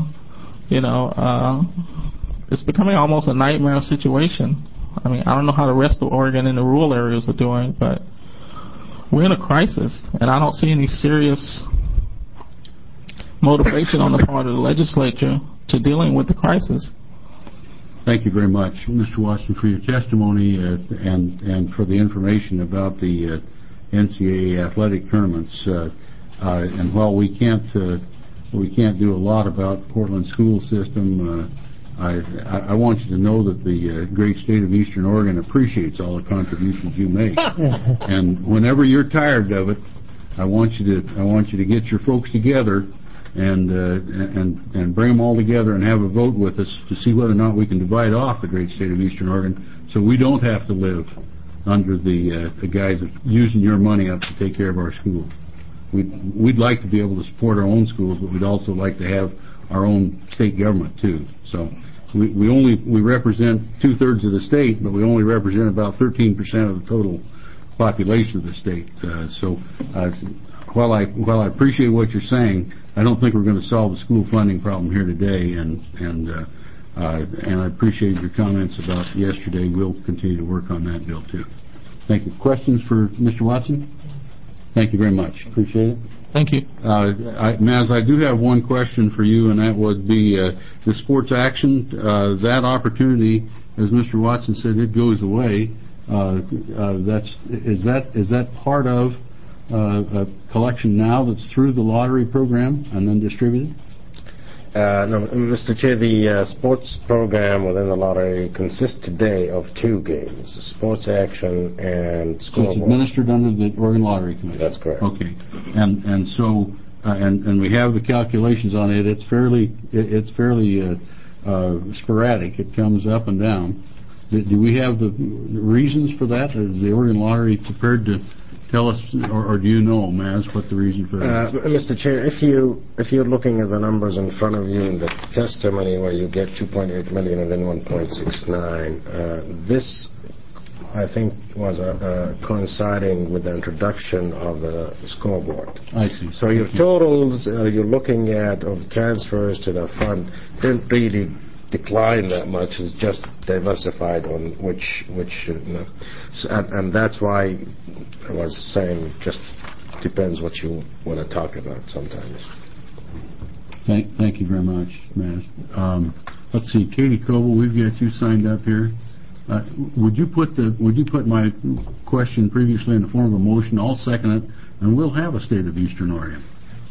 It's becoming almost a nightmare situation. I mean, I don't know how the rest of Oregon and the rural areas are doing, but we're in a crisis, and I don't see any serious motivation on the part of the legislature to dealing with the crisis. Thank you very much, Mr. Watson, for your testimony and for the information about the NCAA athletic tournaments. And while we can't do a lot about Portland school system, I want you to know that the great state of Eastern Oregon appreciates all the contributions you make. And whenever you're tired of it, I want you to get your folks together and bring them all together and have a vote with us to see whether or not we can divide off the great state of Eastern Oregon so we don't have to live under the guise of using your money up to take care of our schools. We'd like to be able to support our own schools, but we'd also like to have our own state government too. So we represent 2/3 of the state, but we only represent about 13% of the total population of the state. While I appreciate what you're saying, I don't think we're going to solve the school funding problem here today, and I appreciate your comments about yesterday. We'll continue to work on that bill too. Thank you. Questions for Mr. Watson? Thank you very much. Appreciate it. Thank you. Maz, I do have one question for you, and that would be the sports action. That opportunity, as Mr. Watson said, it goes away. Is that part of a collection now that's through the lottery program and then distributed? No, Mr. Chair, the sports program within the lottery consists today of 2 games, sports action and scoreboard. So it's administered under the Oregon Lottery Commission? That's correct. Okay. And we have the calculations on it. It's fairly sporadic. It comes up and down. Do we have the reasons for that? Is the Oregon Lottery prepared to tell us, or do you know, Maz, what the reason for that is? Mr. Chair, if you're looking at the numbers in front of you in the testimony where you get 2.8 million and then 1.69, this, I think, was coinciding with the introduction of the scoreboard. I see. So your totals you're looking at of transfers to the fund didn't really decline that much. It's just diversified on which and that's why I was saying it just depends what you want to talk about sometimes. Thank you very much, Maz. Let's see, Katie Coble, we've got you signed up here. Would you put my question previously in the form of a motion? I'll second it, and we'll have a State of Eastern Oregon.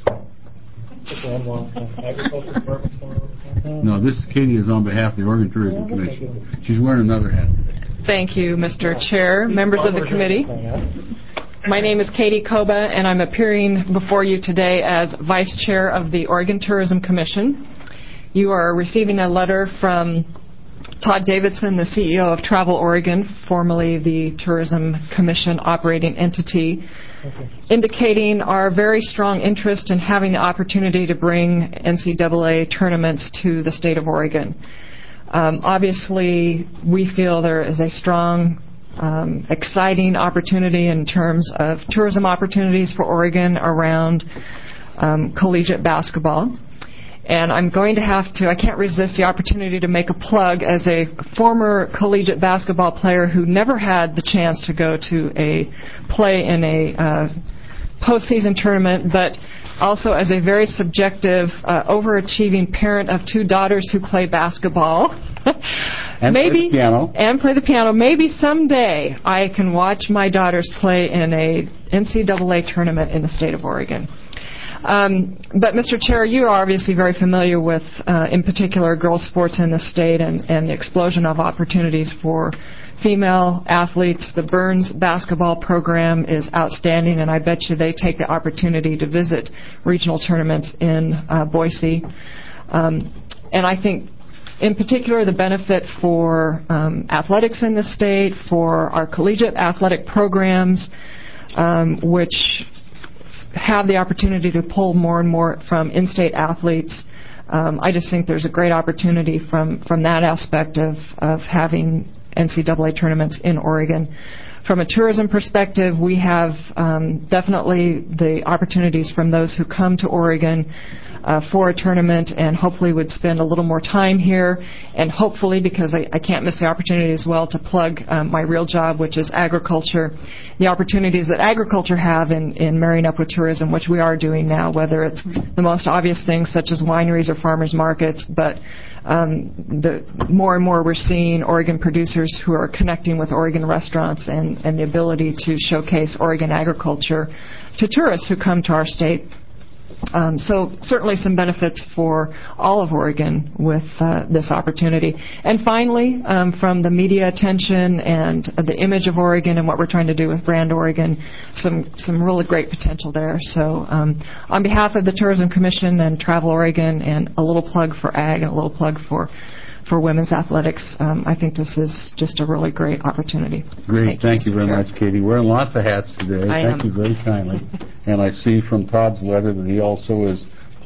No, this Katie is on behalf of the Oregon Tourism Commission. She's wearing another hat today. Thank you, Mr. Chair, members of the committee. My name is Katie Koba, and I'm appearing before you today as Vice Chair of the Oregon Tourism Commission. You are receiving a letter from Todd Davidson, the CEO of Travel Oregon, formerly the Tourism Commission operating entity, indicating our very strong interest in having the opportunity to bring NCAA tournaments to the state of Oregon. Obviously, we feel there is a strong, exciting opportunity in terms of tourism opportunities for Oregon around collegiate basketball. And I'm going to I can't resist the opportunity to make a plug as a former collegiate basketball player who never had the chance to go to play in a postseason tournament, but also as a very subjective, overachieving parent of 2 daughters who play basketball. And play the piano. And play the piano. Maybe someday I can watch my daughters play in a NCAA tournament in the state of Oregon. But, Mr. Chair, you are obviously very familiar with, in particular, girls' sports in the state and the explosion of opportunities for female athletes. The Burns basketball program is outstanding, and I bet you they take the opportunity to visit regional tournaments in Boise. And I think, in particular, the benefit for athletics in the state, for our collegiate athletic programs, which have the opportunity to pull more and more from in-state athletes. I just think there's a great opportunity from that aspect of having NCAA tournaments in Oregon. From a tourism perspective, we have definitely the opportunities from those who come to Oregon for a tournament and hopefully would spend a little more time here, and hopefully, because I can't miss the opportunity as well to plug my real job, which is agriculture, the opportunities that agriculture have in marrying up with tourism, which we are doing now, whether it's the most obvious things such as wineries or farmers markets, but the more and more we're seeing Oregon producers who are connecting with Oregon restaurants and the ability to showcase Oregon agriculture to tourists who come to our state. So certainly some benefits for all of Oregon with this opportunity. And finally, from the media attention and the image of Oregon and what we're trying to do with Brand Oregon, some really great potential there. So on behalf of the Tourism Commission and Travel Oregon, and a little plug for ag and a little plug for women's athletics, I think this is just a really great opportunity. Great. Thank you very much, Katie. Wearing lots of hats today. Thank you very kindly. And I see from Todd's letter that he also is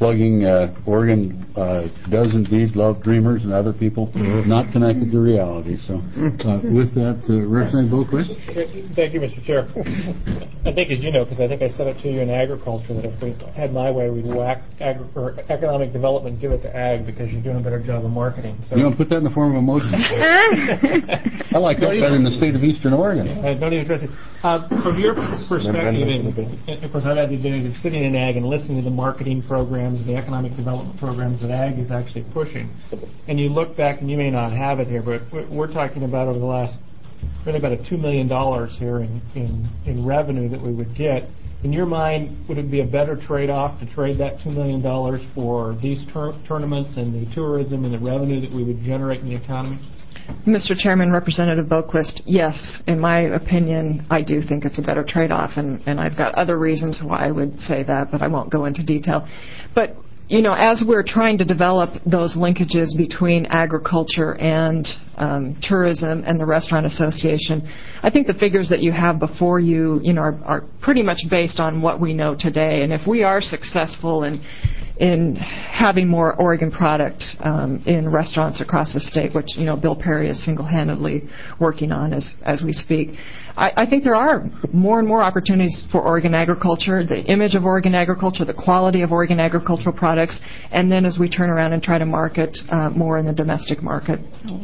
plugging Oregon does indeed love dreamers and other people not connected to reality. So with that, Representative Boquist. Thank you, Mr. Chair. I think, as you know, because I think I said it to you in agriculture, that if we had my way, we'd whack economic development, give it to ag, because you're doing a better job of marketing. So you want to put that in the form of a motion? I like that better in the state of Eastern Oregon. Don't even trust it. From your perspective, and of course I've had the advantage of sitting in ag and listening to the marketing programs, the economic development programs that ag is actually pushing. And you look back, and you may not have it here, but we're talking about over the last, really about $2 million here in revenue that we would get. In your mind, would it be a better trade-off to trade that $2 million for these tournaments and the tourism and the revenue that we would generate in the economy? Mr. Chairman, Representative Boquist, yes, in my opinion, I do think it's a better trade-off, and I've got other reasons why I would say that, but I won't go into detail. But, you know, as we're trying to develop those linkages between agriculture and tourism and the Restaurant Association, I think the figures that you have before you, are pretty much based on what we know today. And if we are successful in having more Oregon product in restaurants across the state, which Bill Perry is single-handedly working on as we speak, I think there are more and more opportunities for Oregon agriculture, the image of Oregon agriculture, the quality of Oregon agricultural products, and then as we turn around and try to market more in the domestic market.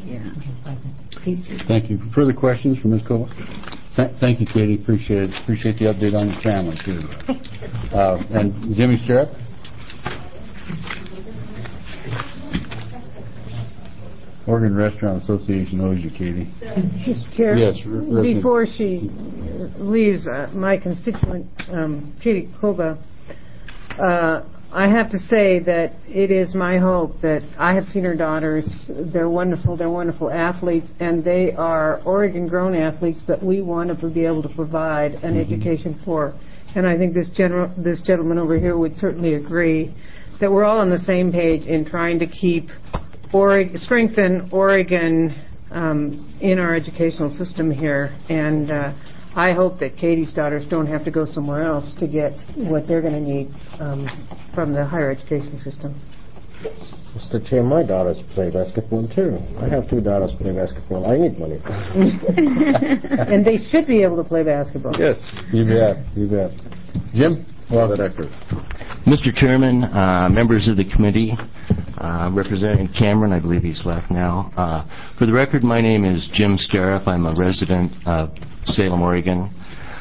Thank you. Further questions from Ms. Kova? Thank you, Katie. Appreciate it. Appreciate the update on your family, too. And Jimmy Stirrup? Oregon Restaurant Association owes you, Katie. Mr. Chair, yes, before she leaves, my constituent, Katie Kova, I have to say that it is my hope that I have seen her daughters. They're wonderful athletes, and they are Oregon-grown athletes that we want to be able to provide an education for. And I think this gentleman over here would certainly agree that we're all on the same page in trying to keep strengthen Oregon in our educational system here, and I hope that Katie's daughters don't have to go somewhere else to get what they're going to need from the higher education system. Mr. Chair, my daughters play basketball too. I have 2 daughters play basketball. I need money. And they should be able to play basketball. Yes, you bet. Jim? Well, the record. Mr. Chairman, members of the committee, Representative Cameron, I believe he's left now. For the record, my name is Jim Stirrup. I'm a resident of Salem, Oregon.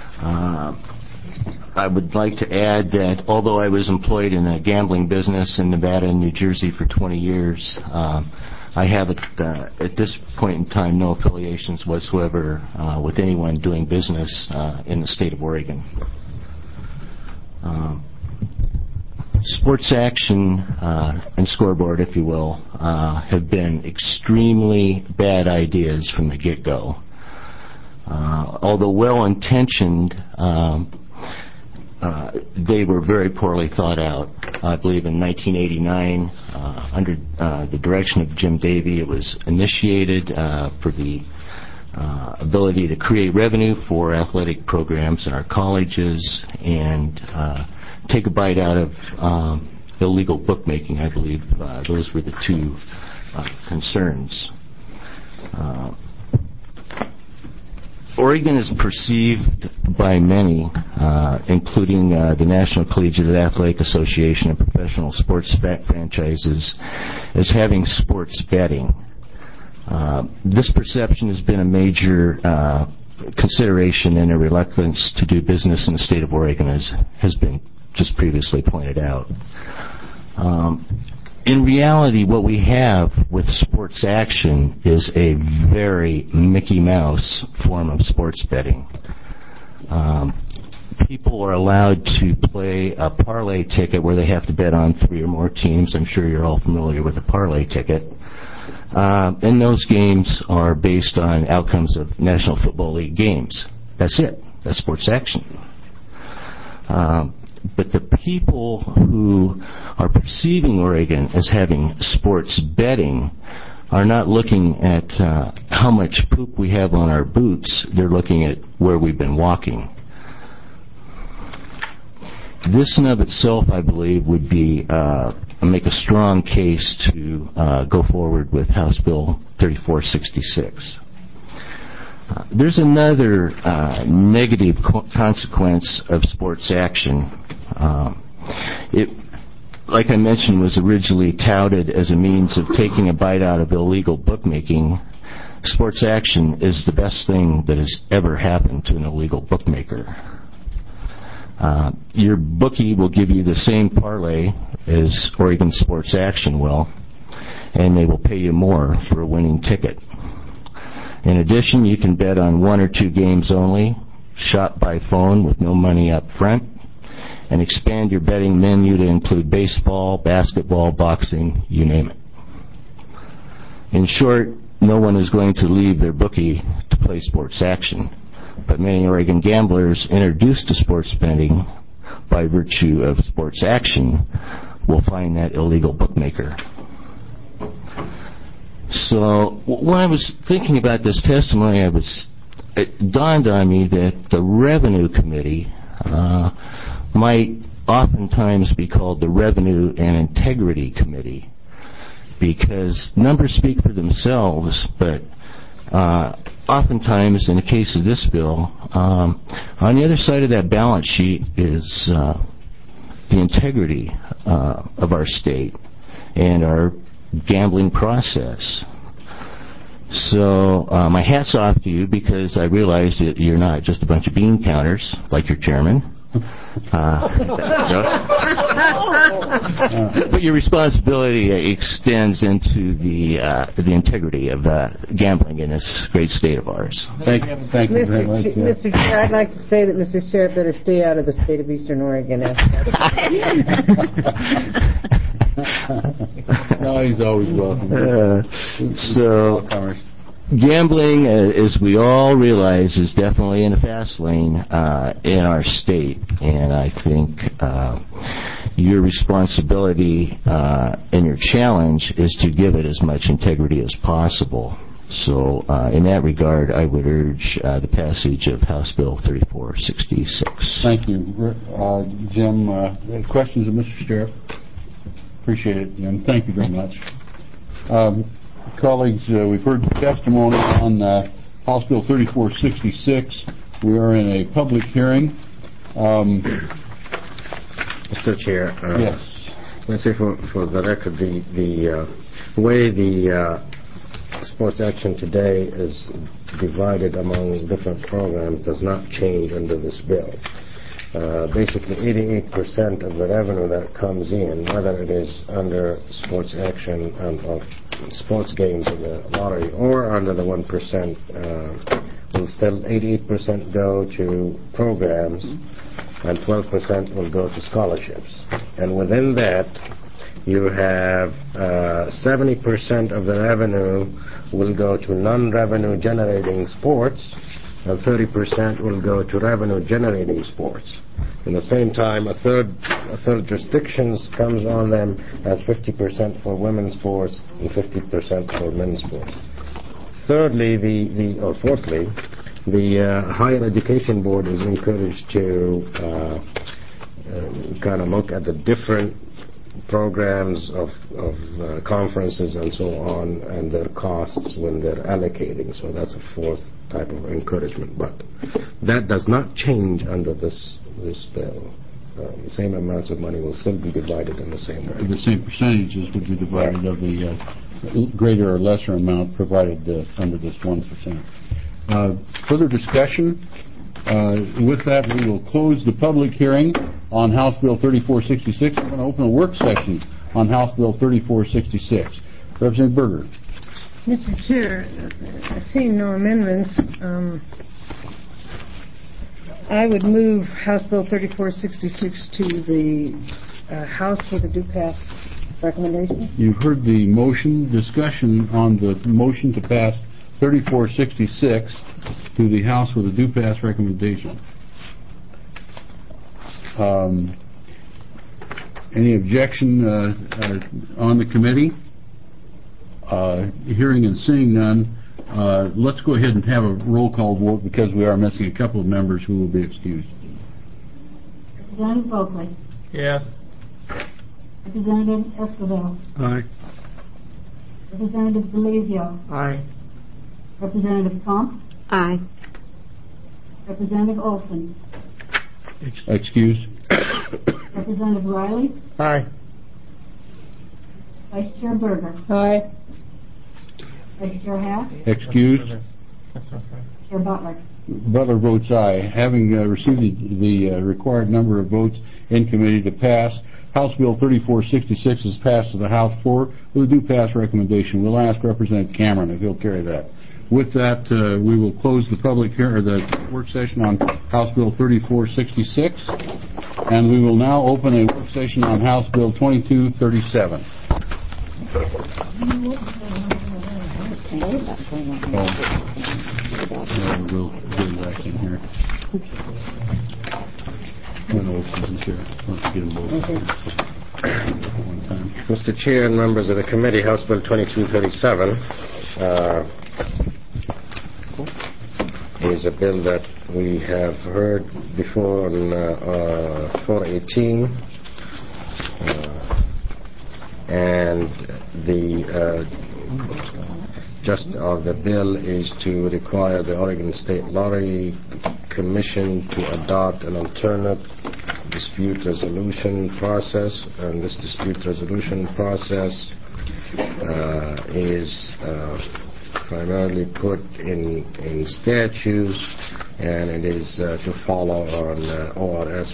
I would like to add that although I was employed in a gambling business in Nevada and New Jersey for 20 years, I have at this point in time no affiliations whatsoever with anyone doing business in the state of Oregon. Sports Action and Scoreboard, if you will, have been extremely bad ideas from the get-go. Although well-intentioned, they were very poorly thought out. I believe in 1989, under the direction of Jim Davey, it was initiated for the ability to create revenue for athletic programs in our colleges and take a bite out of illegal bookmaking, I believe. Those were the 2 concerns. Oregon is perceived by many, including the National Collegiate Athletic Association and professional sports franchises, as having sports betting. This perception has been a major consideration and a reluctance to do business in the state of Oregon, as has been just previously pointed out. In reality, what we have with Sports Action is a very Mickey Mouse form of sports betting. People are allowed to play a parlay ticket where they have to bet on 3 or more teams. I'm sure you're all familiar with a parlay ticket. And those games are based on outcomes of National Football League games. That's it. That's Sports Action. But the people who are perceiving Oregon as having sports betting are not looking at how much poop we have on our boots. They're looking at where we've been walking. This in of itself, I believe, would be make a strong case to go forward with House Bill 3466. There's another negative consequence of sports action. It, like I mentioned, was originally touted as a means of taking a bite out of illegal bookmaking. Sports action is the best thing that has ever happened to an illegal bookmaker. Your bookie will give you the same parlay as Oregon Sports Action will, and they will pay you more for a winning ticket. In addition, you can bet on 1 or 2 games only, shop by phone with no money up front, and expand your betting menu to include baseball, basketball, boxing, you name it. In short, no one is going to leave their bookie to play sports action, but many Oregon gamblers introduced to sports betting by virtue of sports action will find that illegal bookmaker. So when I was thinking about this testimony, it dawned on me that the Revenue Committee might oftentimes be called the Revenue and Integrity Committee, because numbers speak for themselves, but oftentimes, in the case of this bill, on the other side of that balance sheet is the integrity of our state and our gambling process. So my hat's off to you, because I realize that you're not just a bunch of bean counters like your chairman. But your responsibility extends into the integrity of gambling in this great state of ours. Thank you very much. Mr. Chair, I'd like to say that Mr. Sheriff better stay out of the state of Eastern Oregon. No, he's always welcome. Gambling, as we all realize, is definitely in the fast lane in our state, and I think your responsibility and your challenge is to give it as much integrity as possible. So in that regard, I would urge the passage of House Bill 3466. Thank you. Jim, questions of Mr. Sheriff? Appreciate it, Jim. Thank you very much. Colleagues, we've heard testimony on House Bill 3466. We are in a public hearing. Mr. Chair. Yes. Let's say for the record, the way the sports action today is divided among different programs does not change under this bill. Basically, 88% of the revenue that comes in, whether it is under sports action of sports games in the lottery or under the 1%, will still 88% go to programs and 12% will go to scholarships. And within that, you have 70% of the revenue will go to non-revenue generating sports, and 30% will go to revenue generating sports. In the same time, a third restrictions comes on them as 50% for women's sports and 50% for men's sports. Fourthly, the Higher Education Board is encouraged to kind of look at the different programs of conferences and so on and their costs when they're allocating. So that's a fourth type of encouragement. But that does not change under this bill. The same amounts of money will still be divided in the same way. The same percentages would be divided of the greater or lesser amount provided under this 1%. Further discussion? With that, we will close the public hearing on House Bill 3466. We're going to open a work session on House Bill 3466. Representative Berger. Mr. Chair, seeing no amendments, I would move House Bill 3466 to the House for the due pass recommendation. You've heard the motion. Discussion on the motion to pass 3466 to the House with a due pass recommendation. Any objection on the committee? Hearing and seeing none, let's go ahead and have a roll call vote because we are missing a couple of members who will be excused. Representative Oakley. Yes. Representative Escobar. Aye. Representative Delizio. Aye. Representative Comp. Aye. Representative Olson. Excused. Representative Riley. Aye. Vice Chair Berger. Aye. Vice Chair Haff. Excused. Chair Butler. Butler votes aye. Having received the required number of votes in committee to pass, House Bill 3466 is passed to the House floor with a due pass recommendation. We'll ask Representative Cameron if he'll carry that. With that, we will close the public hearing or the work session on House Bill 3466, and we will now open a work session on House Bill 2237. We'll get back in here. Mr. Chair and members of the committee, House Bill 2237 is a bill that we have heard before on 418, and the gist of the bill is to require the Oregon State Lottery Commission to adopt an alternate dispute resolution process, and this dispute resolution process is primarily put in statutes, and it is to follow on ORS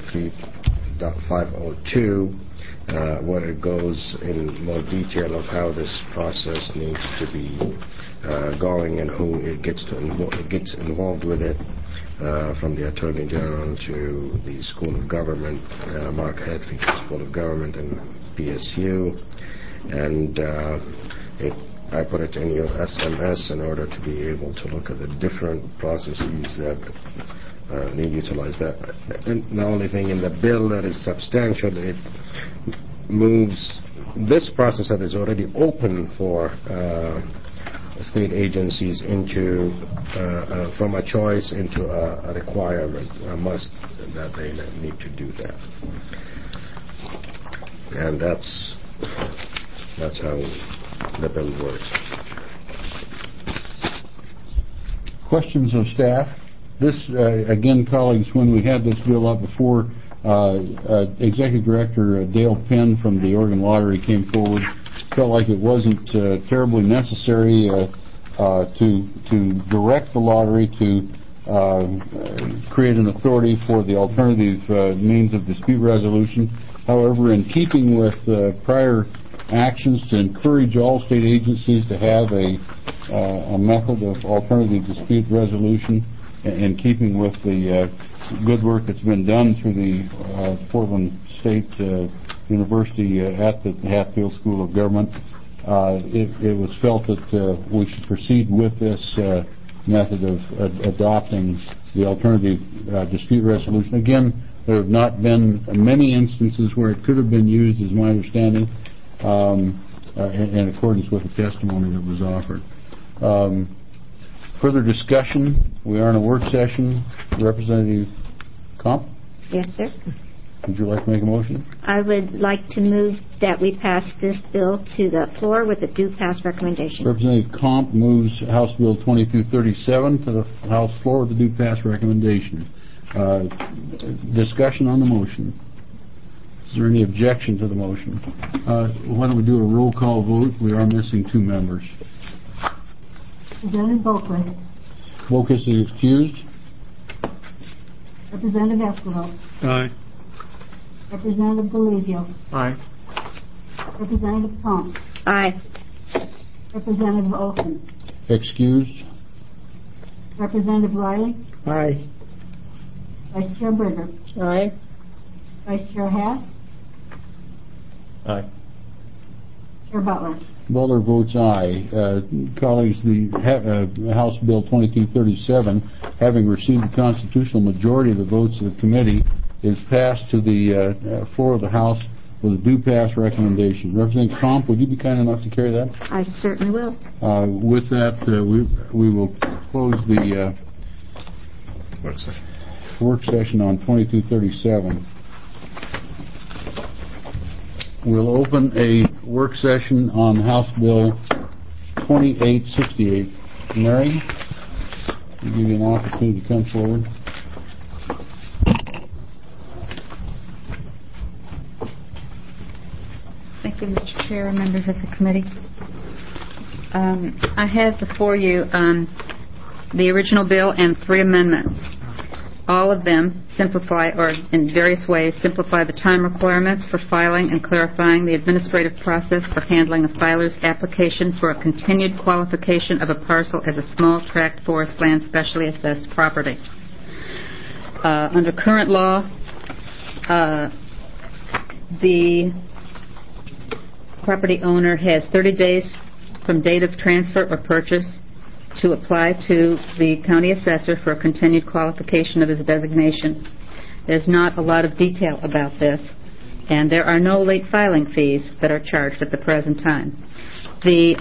183.502, where it goes in more detail of how this process needs to be going and who it gets involved with it, from the Attorney General to the School of Government, Mark Hadfield School of Government and PSU, and I put it in your SMS in order to be able to look at the different processes that need utilize that. And the only thing in the bill that is substantial, it moves this process that is already open for state agencies into from a choice into a requirement, a must, that they need to do that. And that's how the bill works. Questions of staff? This, again, colleagues, when we had this bill up before, Executive Director Dale Penn from the Oregon Lottery came forward, felt like it wasn't terribly necessary to direct the lottery to create an authority for the alternative means of dispute resolution. However, in keeping with prior actions to encourage all state agencies to have a method of alternative dispute resolution, in keeping with the good work that's been done through the Portland State University at the Hatfield School of Government, it was felt that we should proceed with this method of adopting the alternative dispute resolution. Again, there have not been many instances where it could have been used, is my understanding, in accordance with the testimony that was offered. Further discussion? We are in a work session. Representative Comp? Yes, sir. Would you like to make a motion? I would like to move that we pass this bill to the floor with a due pass recommendation. Representative Comp moves House Bill 2237 to the House floor with a due pass recommendation. Discussion on the motion. Is there any objection to the motion? Why don't we do a roll call vote? We are missing two members. Representative Boquist. Boquist is excused. Representative Escobar. Aye. Representative Delizio. Aye. Representative Comp. Aye. Representative Olson. Excused. Representative Riley. Aye. Vice Chair Berger. Aye. Vice Chair Hass. Aye. Chair Butler. Butler votes aye. Colleagues, the House Bill 2237, having received the constitutional majority of the votes of the committee, is passed to the floor of the House with a due pass recommendation. Representative Comp, would you be kind enough to carry that? I certainly will. With that, we will close the work session on 2237. we'll open a work session on House Bill 2868. Mary, I'll give you an opportunity to come forward. Thank you, Mr. Chair and members of the committee. I have before you the original bill and 3 amendments. All of them simplify, or in various ways, simplify the time requirements for filing and clarifying the administrative process for handling a filer's application for a continued qualification of a parcel as a small tract forest land specially assessed property. Under current law, the property owner has 30 days from date of transfer or purchase to apply to the county assessor for a continued qualification of his designation. There's not a lot of detail about this, and there are no late filing fees that are charged at the present time. The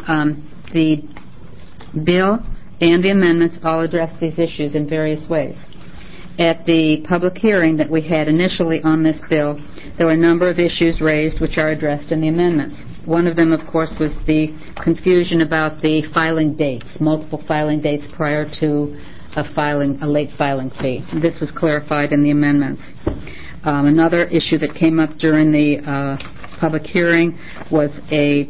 bill and the amendments all address these issues in various ways. At the public hearing that we had initially on this bill, there were a number of issues raised which are addressed in the amendments. One of them, of course, was the confusion about the filing dates, multiple filing dates prior to a late filing fee. This was clarified in the amendments. Another issue that came up during the public hearing was a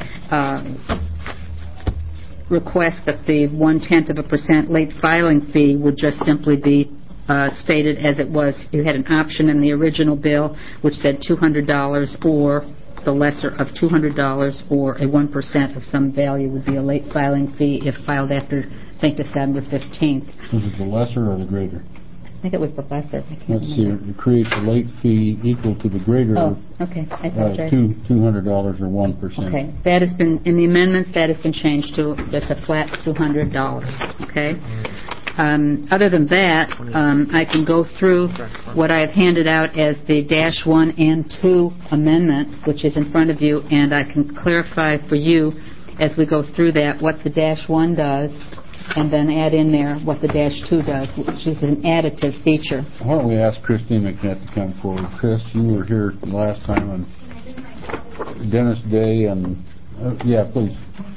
request that the 0.1% late filing fee would just simply be stated as it was. You had an option in the original bill which said $200 or the lesser of $200, or a 1% of some value would be a late filing fee if filed after, I think, December 15th. Was it the lesser or the greater? I think it was the lesser. Let's see. It creates a late fee equal to the greater of $200 or 1%. Okay. That has been, in the amendments, that has been changed to just a flat $200. Okay? Other than that, I can go through what I have handed out as the -1 and 2 amendment, which is in front of you, and I can clarify for you as we go through that what the -1 does, and then add in there what the -2 does, which is an additive feature. Why don't we ask Christine McNett to come forward? Chris, you were here last time on Dennis Day, and yeah, please.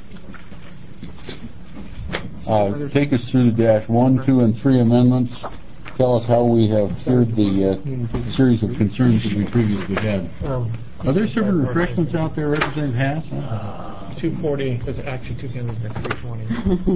Take us through the -1, 2, and 3 amendments. Tell us how we have cleared the series of concerns that we previously had. Are there serving refreshments out there, Representative Hass? 240 is actually 320.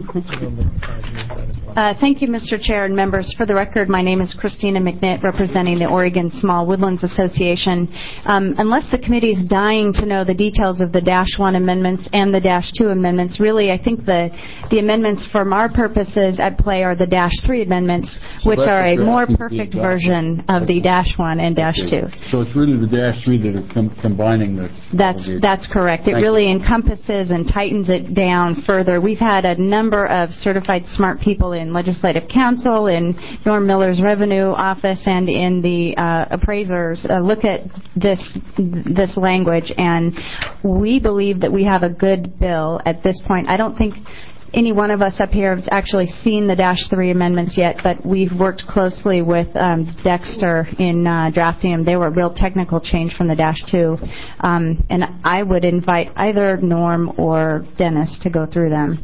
Thank you, Mr. Chair and members. For the record, my name is Christina McNitt, representing the Oregon Small Woodlands Association. Unless the committee is dying to know the details of the -1 amendments and the -2 amendments, really, I think the amendments from our purposes at play are the -3 amendments, which are a more perfect version of the -1 and -2. So it's really the -3 that are combining the... That's correct. It really encompasses and tightens it down further. We've had a number of certified smart people in Legislative Council, in Norm Miller's Revenue Office, and in the appraisers look at this language, and we believe that we have a good bill at this point. I don't think any one of us up here has actually seen the -3 amendments yet, but we've worked closely with Dexter in drafting them. They were a real technical change from the -2. And I would invite either Norm or Dennis to go through them.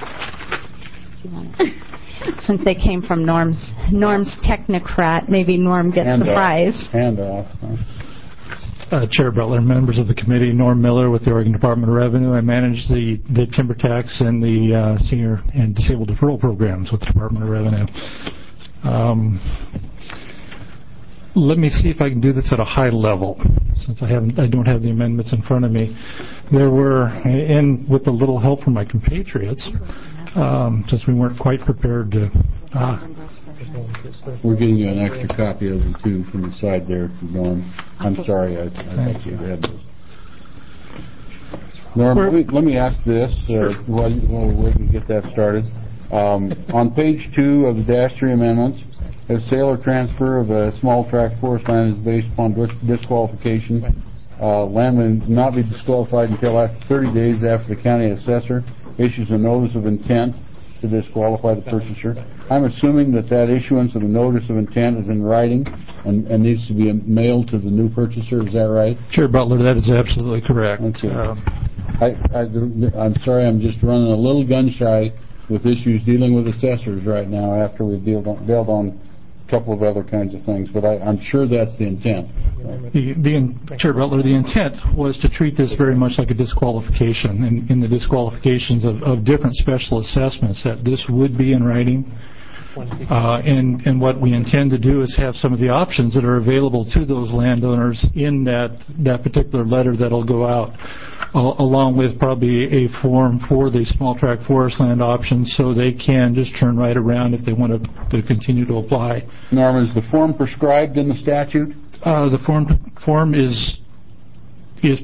Since they came from Norm's technocrat, maybe Norm gets the prize. Handoff. Chair Butler, members of the committee, Norm Miller with the Oregon Department of Revenue. I manage the timber tax and the senior and disabled deferral programs with the Department of Revenue. Let me see if I can do this at a high level, since I don't have the amendments in front of me. There were, and with a little help from my compatriots, since we weren't quite prepared to... We're getting you an extra copy of them, too, from the side there, Norm. I'm sorry, I thought you had those. Norm, let me ask this while we're waiting to get that started. On page 2 of the -3 amendments, if sale or transfer of a small tract forest land is based upon disqualification, land may not be disqualified until after 30 days after the county assessor issues a notice of intent to disqualify the purchaser. I'm assuming that issuance of the notice of intent is in writing and needs to be mailed to the new purchaser. Is that right? Chair Butler, that is absolutely correct. Okay. I'm sorry, I'm just running a little gun shy with issues dealing with assessors right now after we've bailed on a couple of other kinds of things, but I'm sure that's the intent. Chair Butler, the intent was to treat this very much like a disqualification in the disqualifications of different special assessments, that this would be in writing. And what we intend to do is have some of the options that are available to those landowners in that particular letter that'll go out, along with probably a form for the small tract forest land option, so they can just turn right around if they want to continue to apply. Norm, is the form prescribed in the statute? The form is the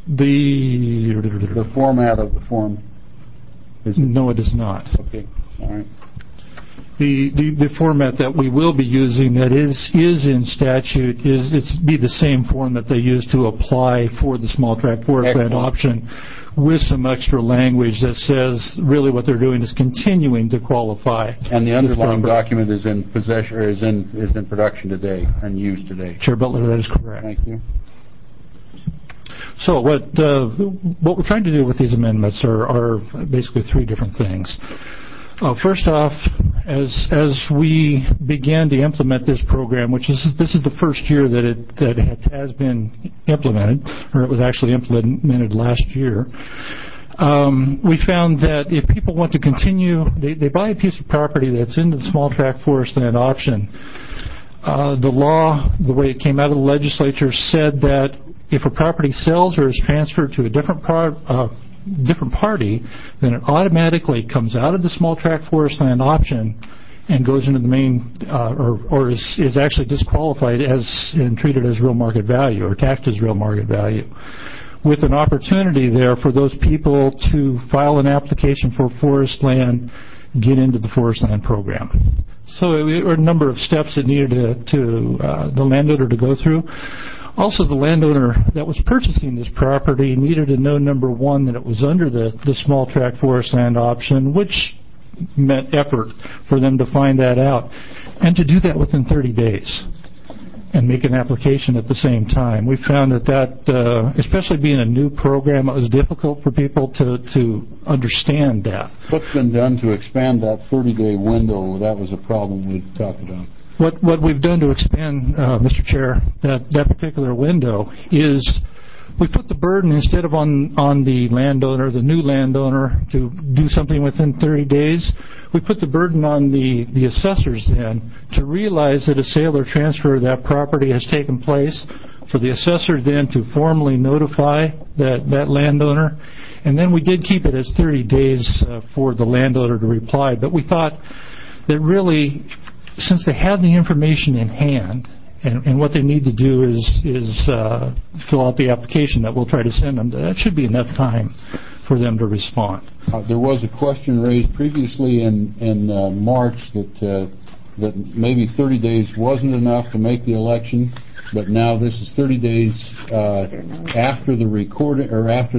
format of the form. No, it is not. Okay, all right. The format that we will be using that is in statute it's be the same form that they use to apply for the small tract forest land option, with some extra language that says really what they're doing is continuing to qualify. And the underlying document is in possession, or is in production today and used today. Chair Butler, that is correct. Thank you. So what we're trying to do with these amendments are basically three different things. First off, as we began to implement this program, which this is the first year that it has been implemented, or it was actually implemented last year, we found that if people want to continue, they buy a piece of property that's in the small tract forest land option. The law, the way it came out of the legislature, said that if a property sells or is transferred to a different party, then it automatically comes out of the small tract forest land option and goes into the main, or is actually disqualified and treated as real market value or taxed as real market value, with an opportunity there for those people to file an application for forest land, get into the forest land program. So there were a number of steps that needed the landowner to go through. Also, the landowner that was purchasing this property needed to know, number one, that it was under the small tract forest land option, which meant effort for them to find that out, and to do that within 30 days and make an application at the same time. We found that especially being a new program, it was difficult for people to understand that. What's been done to expand that 30-day window? That was a problem we talked about. What we've done to expand, Mr. Chair, that particular window is we put the burden, instead of on the landowner, the new landowner, to do something within 30 days, we put the burden on the assessors then to realize that a sale or transfer of that property has taken place, for the assessor then to formally notify that landowner. And then we did keep it as 30 days for the landowner to reply. But we thought that really, since they have the information in hand, and what they need to do is fill out the application that we'll try to send them, that should be enough time for them to respond. There was a question raised previously in March that maybe 30 days wasn't enough to make the election, but now this is 30 days after the recording, or after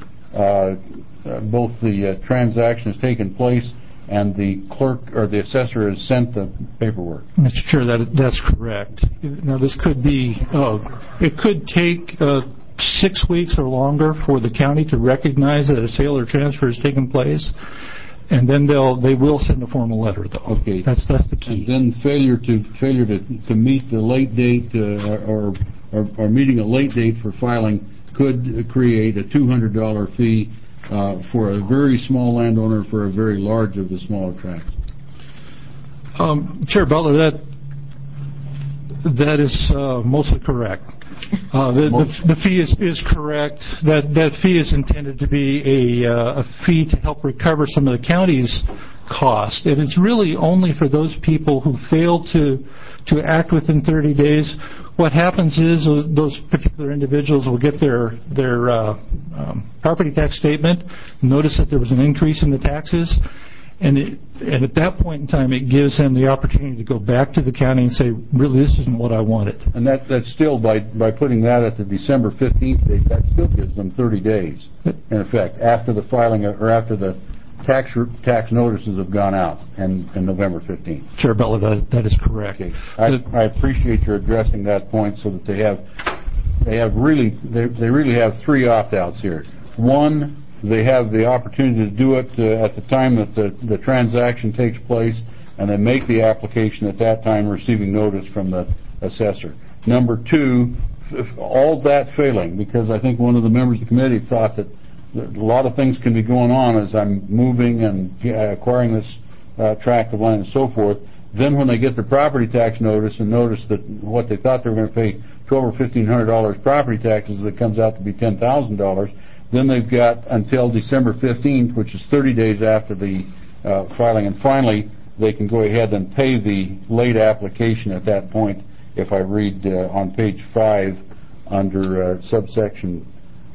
both the transaction has taken place and the clerk or the assessor has sent the paperwork. Mr. Chair, that's correct. Now, this could be, it could take 6 weeks or longer for the county to recognize that a sale or transfer has taken place, and then they will send a formal letter, though. Okay, that's the key. And then failure to meet the late date or meeting a late date for filing could create a $200 fee for a very small landowner for a very large of the smaller tracts. Chair Butler, that is mostly correct. The fee is correct. That fee is intended to be a fee to help recover some of the county's cost, and it's really only for those people who fail to act within 30 days. What happens is those particular individuals will get their property tax statement, notice that there was an increase in the taxes, and at that point in time, it gives them the opportunity to go back to the county and say, really, this isn't what I wanted. And that's still, by putting that at the December 15th date, that still gives them 30 days, in effect, after the filing or after the tax notices have gone out and November 15th. Chair Butler, that is correct. Okay. I appreciate your addressing that point so that they really have three opt-outs here. One, they have the opportunity to do it at the time that the transaction takes place, and they make the application at that time, receiving notice from the assessor. Number two, all that failing, because I think one of the members of the committee thought that a lot of things can be going on as I'm moving and acquiring this tract of land and so forth. Then when they get their property tax notice and notice that what they thought they were going to pay $1,200 or $1,500 property taxes, it comes out to be $10,000, then they've got until December 15th, which is 30 days after the filing, and finally they can go ahead and pay the late application at that point. If I read on page 5 under subsection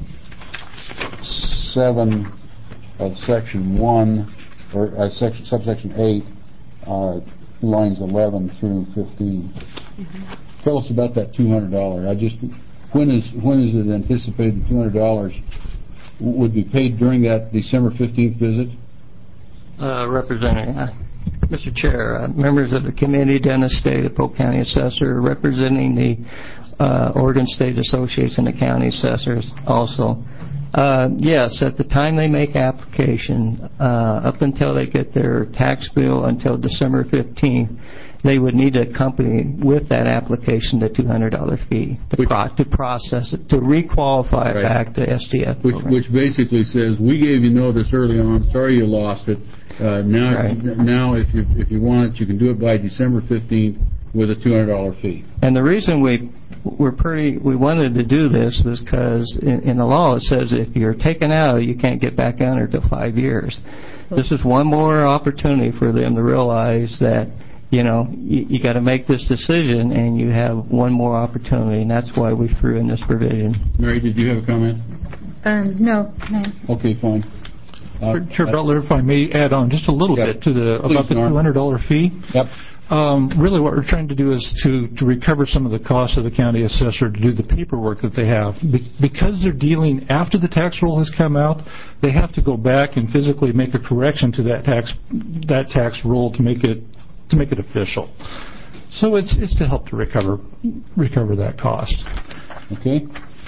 7 of section 1, or subsection 8, lines 11 through 15. Tell us about that $200. When is it anticipated $200 would be paid during that December 15th visit? Representing Mr. Chair, members of the committee, Dennis State, the Polk County Assessor, representing the Oregon State Association of County Assessors also. Yes, at the time they make application, up until they get their tax bill until December 15th, they would need to accompany with that application the $200 fee to process it, to requalify it back to STF. Which basically says, we gave you notice early on, sorry you lost it. Now if you want it, you can do it by December 15th with a $200 fee. And the reason we wanted to do this was because in the law it says if you're taken out, you can't get back under until 5 years. This is one more opportunity for them to realize that you got to make this decision, and you have one more opportunity, and that's why we threw in this provision. Mary, did you have a comment? No. Okay, fine. Chair Butler, if I may add on just a little bit about the $200 fee. Yep. Really what we're trying to do is to recover some of the costs of the county assessor to do the paperwork that they have. Because they're dealing after the tax roll has come out, they have to go back and physically make a correction to that tax roll to make it official. So it's to help to recover that cost. Okay.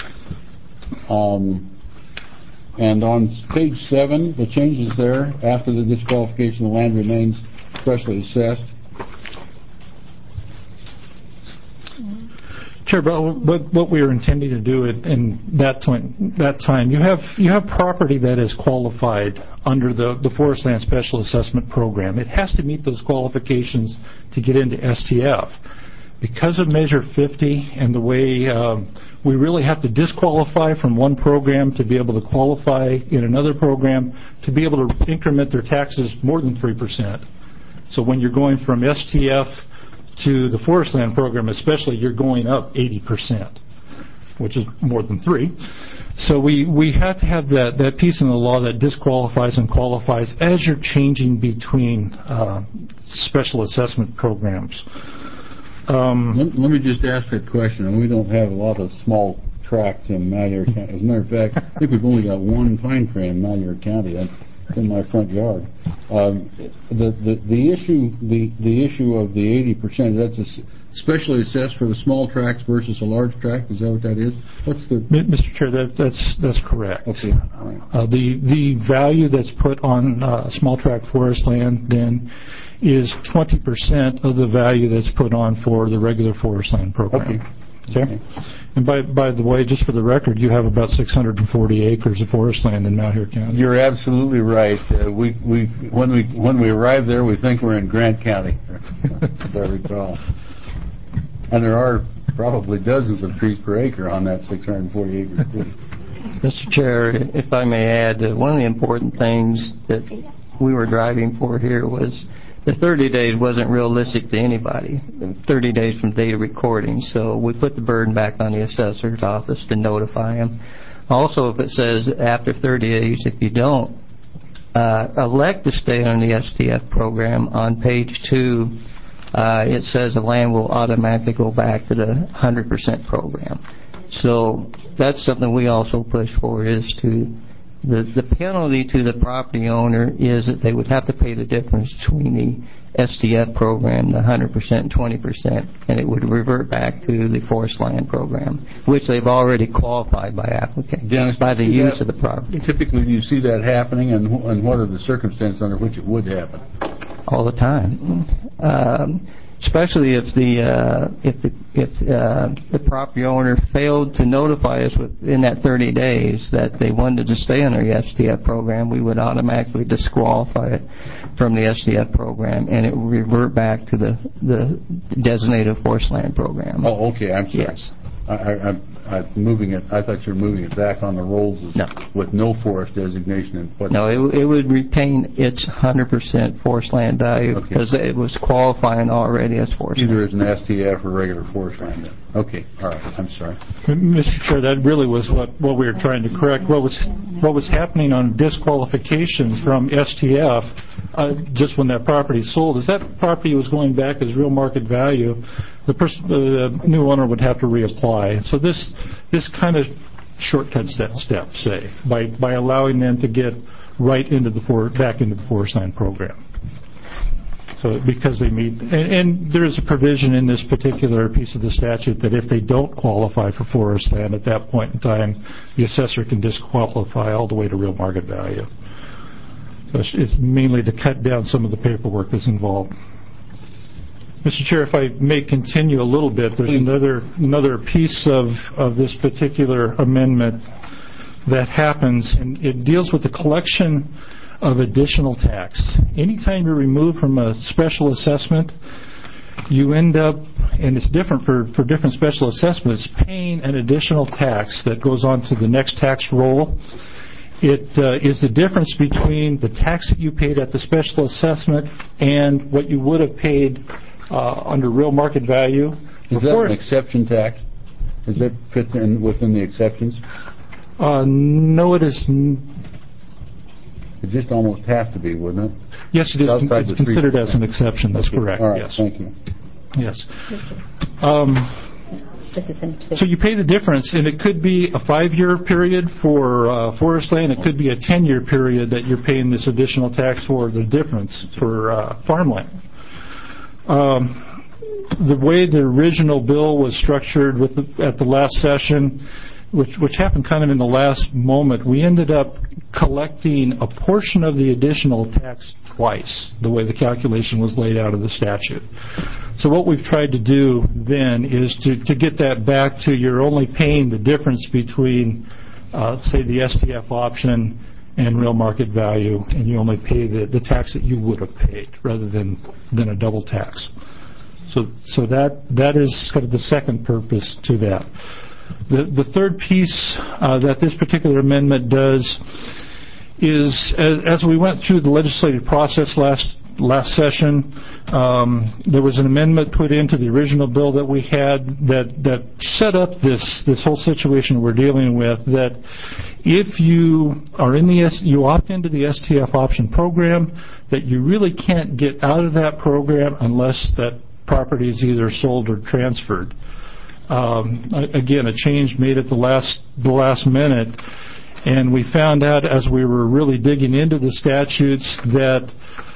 And on page 7, the changes there, after the disqualification, the land remains freshly assessed. Chair, but what we are intending to do in that time, you have property that is qualified under the Forest Land Special Assessment Program. It has to meet those qualifications to get into STF. Because of Measure 50 and the way we really have to disqualify from one program to be able to qualify in another program to be able to increment their taxes more than 3%. So when you're going from STF to the Forest Land Program especially, you're going up 80%, which is more than 3. So we have to have that piece in the law that disqualifies and qualifies as you're changing between special assessment programs. Let me just ask that question. And we don't have a lot of small tracts in Malheur County. As a matter of fact, I think we've only got one pine tree in Malheur County. That's in my front yard. The issue of the 80%, that's especially assessed for the small tracts versus a large tract. Is that what that is? What's the Mr. Chair, that's correct. Okay. All right. The value that's put on small tract forest land then is 20% of the value that's put on for the regular forest land program. Okay. And by the way, just for the record, you have about 640 acres of forest land in Malheur County. You're absolutely right. When we arrive there, we think we're in Grant County, as I recall. And there are probably dozens of trees per acre on that 640 acres too. Mr. Chair, if I may add, one of the important things that we were driving for here was the 30 days wasn't realistic to anybody, 30 days from date of recording. So we put the burden back on the assessor's office to notify them. Also, if it says after 30 days, if you don't elect to stay on the STF program, on page 2, it says the land will automatically go back to the 100% program. So that's something we also push for, is to The penalty to the property owner is that they would have to pay the difference between the STF program, the 100% and 20%, and it would revert back to the forest land program, which they've already qualified by applicant, by the use of the property. Typically, do you see that happening, and what are the circumstances under which it would happen? All the time. Especially if the property owner failed to notify us within that 30 days that they wanted to stay under the STF program, we would automatically disqualify it from the STF program, and it would revert back to the designated forest land program. Oh, okay. I'm sorry. Yes. I'm moving it. I thought you were moving it back on the rolls with no forest designation. No, it would retain its 100% forest land value because it was qualifying already as forest land. Either as an STF or regular forest land. Okay, all right. I'm sorry. Mr. Chair, that really was what we were trying to correct. What was happening on disqualifications from STF just when that property sold is that property was going back as real market value. The new owner would have to reapply. So this kind of shortcuts that step, say, by allowing them to get right into back into the forest land program. So because they meet, and there is a provision in this particular piece of the statute that if they don't qualify for forest land at that point in time, the assessor can disqualify all the way to real market value. So it's mainly to cut down some of the paperwork that's involved. Mr. Chair, if I may continue a little bit, there's another piece of this particular amendment that happens, and it deals with the collection of additional tax. Anytime you're removed from a special assessment, you end up, and it's different for different special assessments, paying an additional tax that goes on to the next tax roll. It is the difference between the tax that you paid at the special assessment and what you would have paid under real market value. Is that an exception tax? Does that fit in within the exceptions? No, it is. It just almost have to be, wouldn't it? Yes, it is. It's considered as an exception. That's correct. All right. Yes. Thank you. Yes. So you pay the difference, and it could be a 5-year period for forest land. It could be a 10-year period that you're paying this additional tax for the difference for farmland. The way the original bill was structured at the last session, which happened kind of in the last moment, we ended up collecting a portion of the additional tax twice, the way the calculation was laid out of the statute. So what we've tried to do then is to get that back to you're only paying the difference between, say, the STF option and real market value, and you only pay the tax that you would have paid rather than a double tax. So that is kind of the second purpose to that. The third piece that this particular amendment does is, as we went through the legislative process last session, there was an amendment put into the original bill that we had that set up this whole situation we're dealing with, that if you are you opt into the STF option program, that you really can't get out of that program unless that property is either sold or transferred. Again, a change made at the last minute, and we found out as we were really digging into the statutes that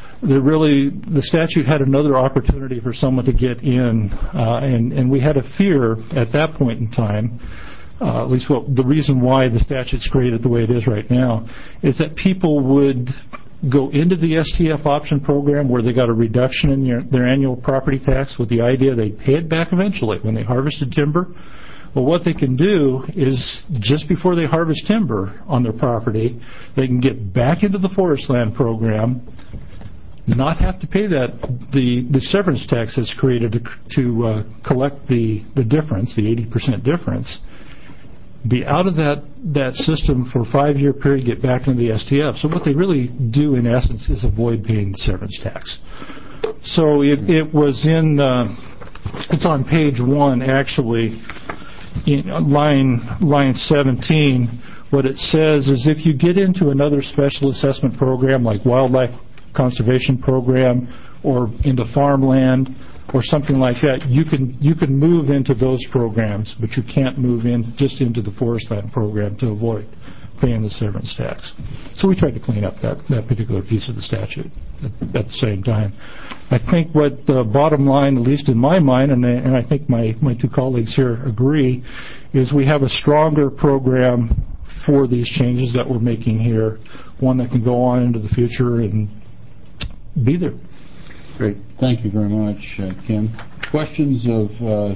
the statute had another opportunity for someone to get in, and we had a fear at that point in time, at least the reason why the statute's created the way it is right now, is that people would go into the STF option program where they got a reduction in their annual property tax with the idea they'd pay it back eventually when they harvested timber. Well, what they can do is just before they harvest timber on their property, they can get back into the forest land program, not have to pay the severance tax that's created to collect the difference, the 80% difference, be out of that system for a 5-year period, get back into the STF. So what they really do, in essence, is avoid paying the severance tax. So it was it's on page 1, actually, in line 17. What it says is if you get into another special assessment program like wildlife conservation program or into farmland or something like that, you can move into those programs, but you can't move in just into the forest land program to avoid paying the severance tax. So we tried to clean up that particular piece of the statute at the same time. I think what the bottom line, at least in my mind, and I think my two colleagues here agree, is we have a stronger program for these changes that we're making here, one that can go on into the future and be there. Great. Thank you very much, Kim. Questions of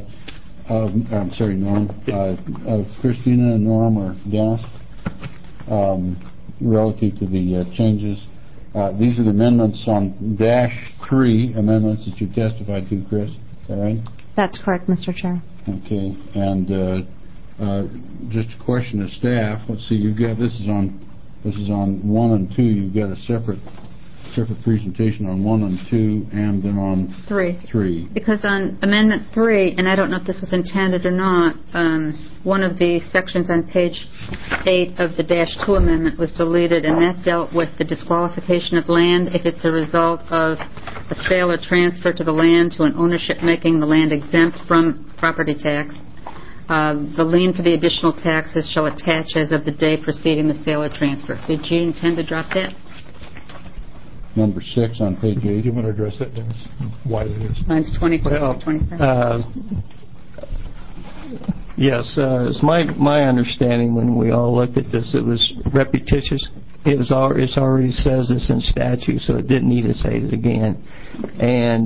Norm, of Christina, Norm, or Dennis, relative to the changes. These are the amendments on -3 amendments that you testified to, Chris. Is that right? That's correct, Mr. Chair. Okay. And just a question of staff. Let's see. You've got this is on 1 and 2. You've got a separate presentation on 1 and 2, and then on 3. Because on Amendment 3, and I don't know if this was intended or not, one of the sections on page 8 of the -2 amendment was deleted, and that dealt with the disqualification of land if it's a result of a sale or transfer to the land to an ownership making the land exempt from property tax. The lien for the additional taxes shall attach as of the day preceding the sale or transfer. Did you intend to drop that? Number 6 on page 8. Do you want to address that, Dennis? Why it is? Mine's 22, 25. Yes, it's my understanding when we all looked at this, it was repetitious. It already says this in statute, so it didn't need to say it again. And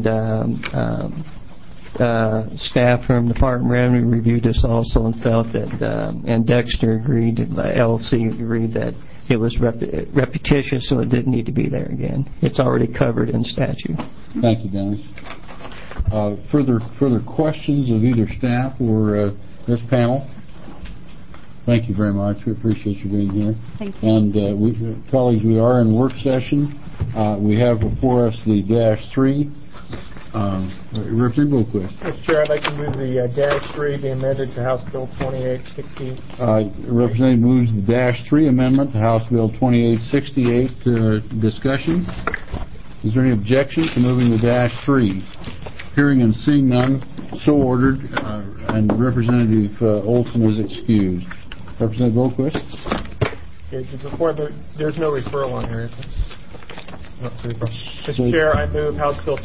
staff from the Department of Revenue reviewed this also and felt that, and Dexter agreed, LLC agreed that it was repetitious, so it didn't need to be there again. It's already covered in statute. Thank you, Dennis. Further questions of either staff or this panel? Thank you very much. We appreciate you being here. Thank you. And colleagues, we are in work session. We have before us the -3. Representative Boquist. Mr. Chair, I'd like to move the -3 be amended to House Bill 2868. Representative moves the -3 amendment to House Bill 2868. Discussion. Is there any objection to moving the -3? Hearing and seeing none, so ordered, and Representative Olson is excused. Representative Boquist. Before there's no referral on here, is there? Mr. Chair, I move House Bill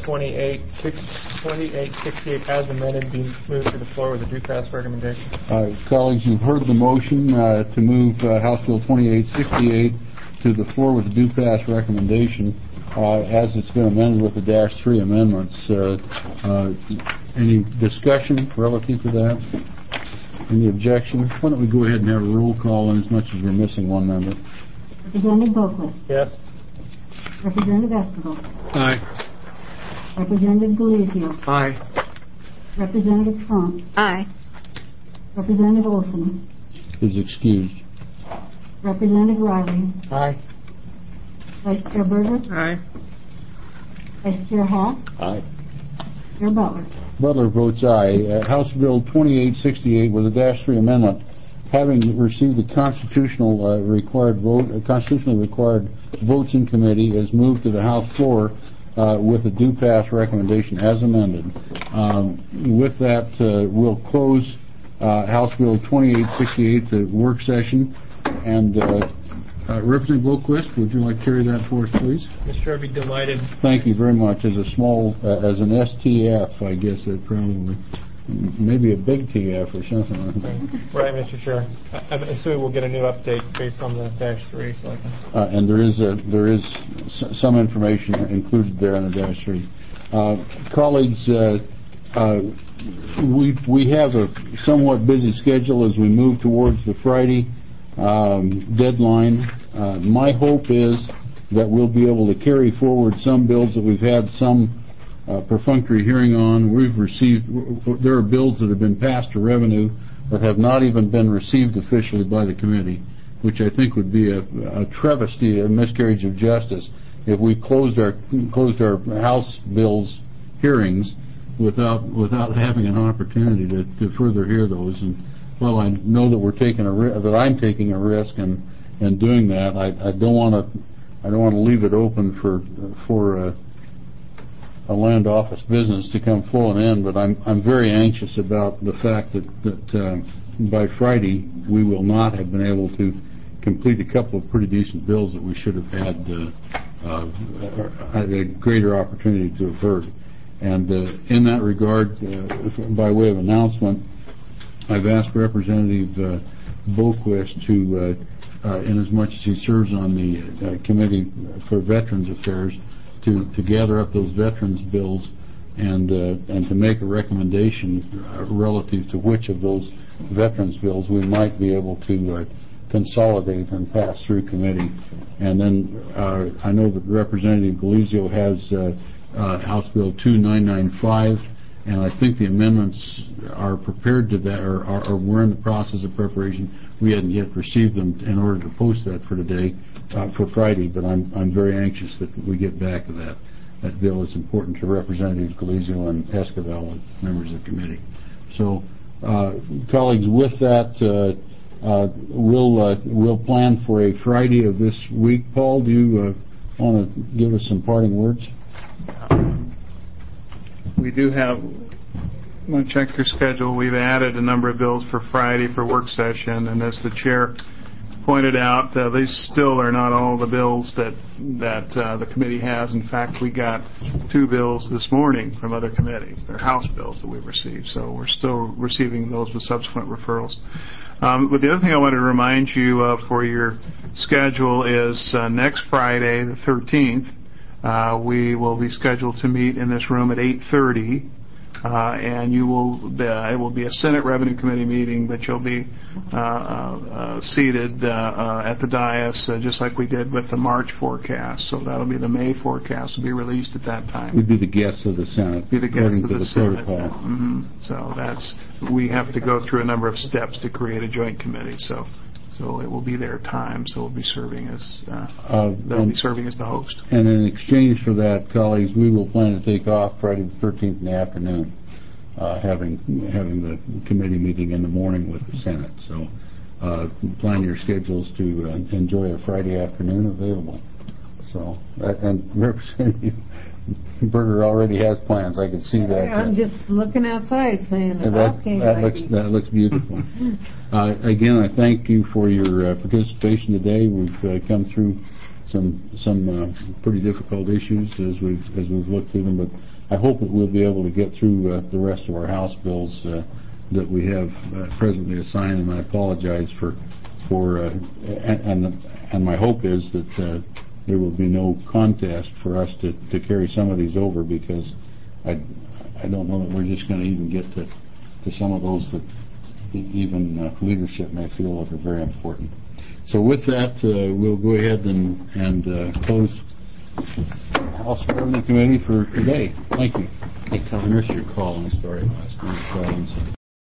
2868 as amended be moved to the floor with a due pass recommendation. Colleagues, you've heard the motion to move House Bill 2868 to the floor with a due pass recommendation as it's been amended with the -3 amendments. Any discussion relative to that? Any objection? Why don't we go ahead and have a roll call in as much as we're missing one member? Representative Boquist. Yes. Representative Esquivel. Aye. Representative Galizio. Aye. Representative Trump. Aye. Representative Olson. Is excused. Representative Riley. Aye. Vice Chair Berger. Aye. Vice Chair Haas. Aye. Chair Butler. Butler votes aye. House Bill 2868 with a -3 amendment, having received the constitutionally required votes in committee, is moved to the House floor with a due pass recommendation as amended. With that, we'll close House Bill 2868, the work session, and Representative Boquist, would you like to carry that for us, please? Mr. Chair, I'd be delighted. Thank you very much. As a small, as an STF, I guess that probably, maybe a big TF or something like that. Right, Mr. Chair. I'm assuming we'll get a new update based on the -3. So and there is some information included there in the -3. Colleagues, we have a somewhat busy schedule as we move towards the Friday deadline. My hope is that we'll be able to carry forward some bills that we've had some perfunctory hearing on. There are bills that have been passed to revenue that have not even been received officially by the committee, which I think would be a travesty, a miscarriage of justice, if we closed our House bills hearings without having an opportunity to further hear those. And well, I know that I'm taking a risk in doing that. I don't want to leave it open for a land office business to come full and in, but I'm very anxious about the fact that by Friday we will not have been able to complete a couple of pretty decent bills that we should have had a greater opportunity to have heard. And in that regard, by way of announcement, I've asked Representative Boquist to, in as much as he serves on the Committee for Veterans Affairs, to gather up those veterans bills and to make a recommendation relative to which of those veterans bills we might be able to consolidate and pass through committee. And then I know that Representative Galizio has House Bill 2995, and I think the amendments are prepared to that, or we're in the process of preparation. We hadn't yet received them in order to post that for today, for Friday, but I'm very anxious that we get back to that. That bill is important to Representatives Galizio and Esquivel and members of the committee. So, colleagues, with that, we'll plan for a Friday of this week. Paul, do you want to give us some parting words? We do have, I'm going to check your schedule. We've added a number of bills for Friday for work session, and as the chair pointed out, these still are not all the bills that the committee has. In fact, we got 2 bills this morning from other committees. They're House bills that we've received, so we're still receiving those with subsequent referrals. But the other thing I wanted to remind you of for your schedule is next Friday, the 13th, we will be scheduled to meet in this room at 8:30. And it will be a Senate Revenue Committee meeting that you'll be seated at the dais, just like we did with the March forecast. So that'll be the May forecast will be released at that time. We'd be the guests of the Senate. Be the guests of the Senate. Protocol. Mm-hmm. So we have to go through a number of steps to create a joint committee. So it will be their time. So we'll be serving as they'll be serving as the host. And in exchange for that, colleagues, we will plan to take off Friday the 13th in the afternoon, having the committee meeting in the morning with the Senate. So plan your schedules to enjoy a Friday afternoon available. So and Representative Berger already has plans. I can see that. I'm just looking outside saying that looks beautiful. Again, I thank you for your participation today. We've come through some pretty difficult issues as we've looked through them, but I hope that we'll be able to get through the rest of our House bills that we have presently assigned. And I apologize and my hope is that there will be no contest for us to carry some of these over, because I don't know that we're just going to even get to some of those that even leadership may feel that are very important. So with that, we'll go ahead and close House Revenue Committee for today. Thank you. I missed your call. I'm sorry.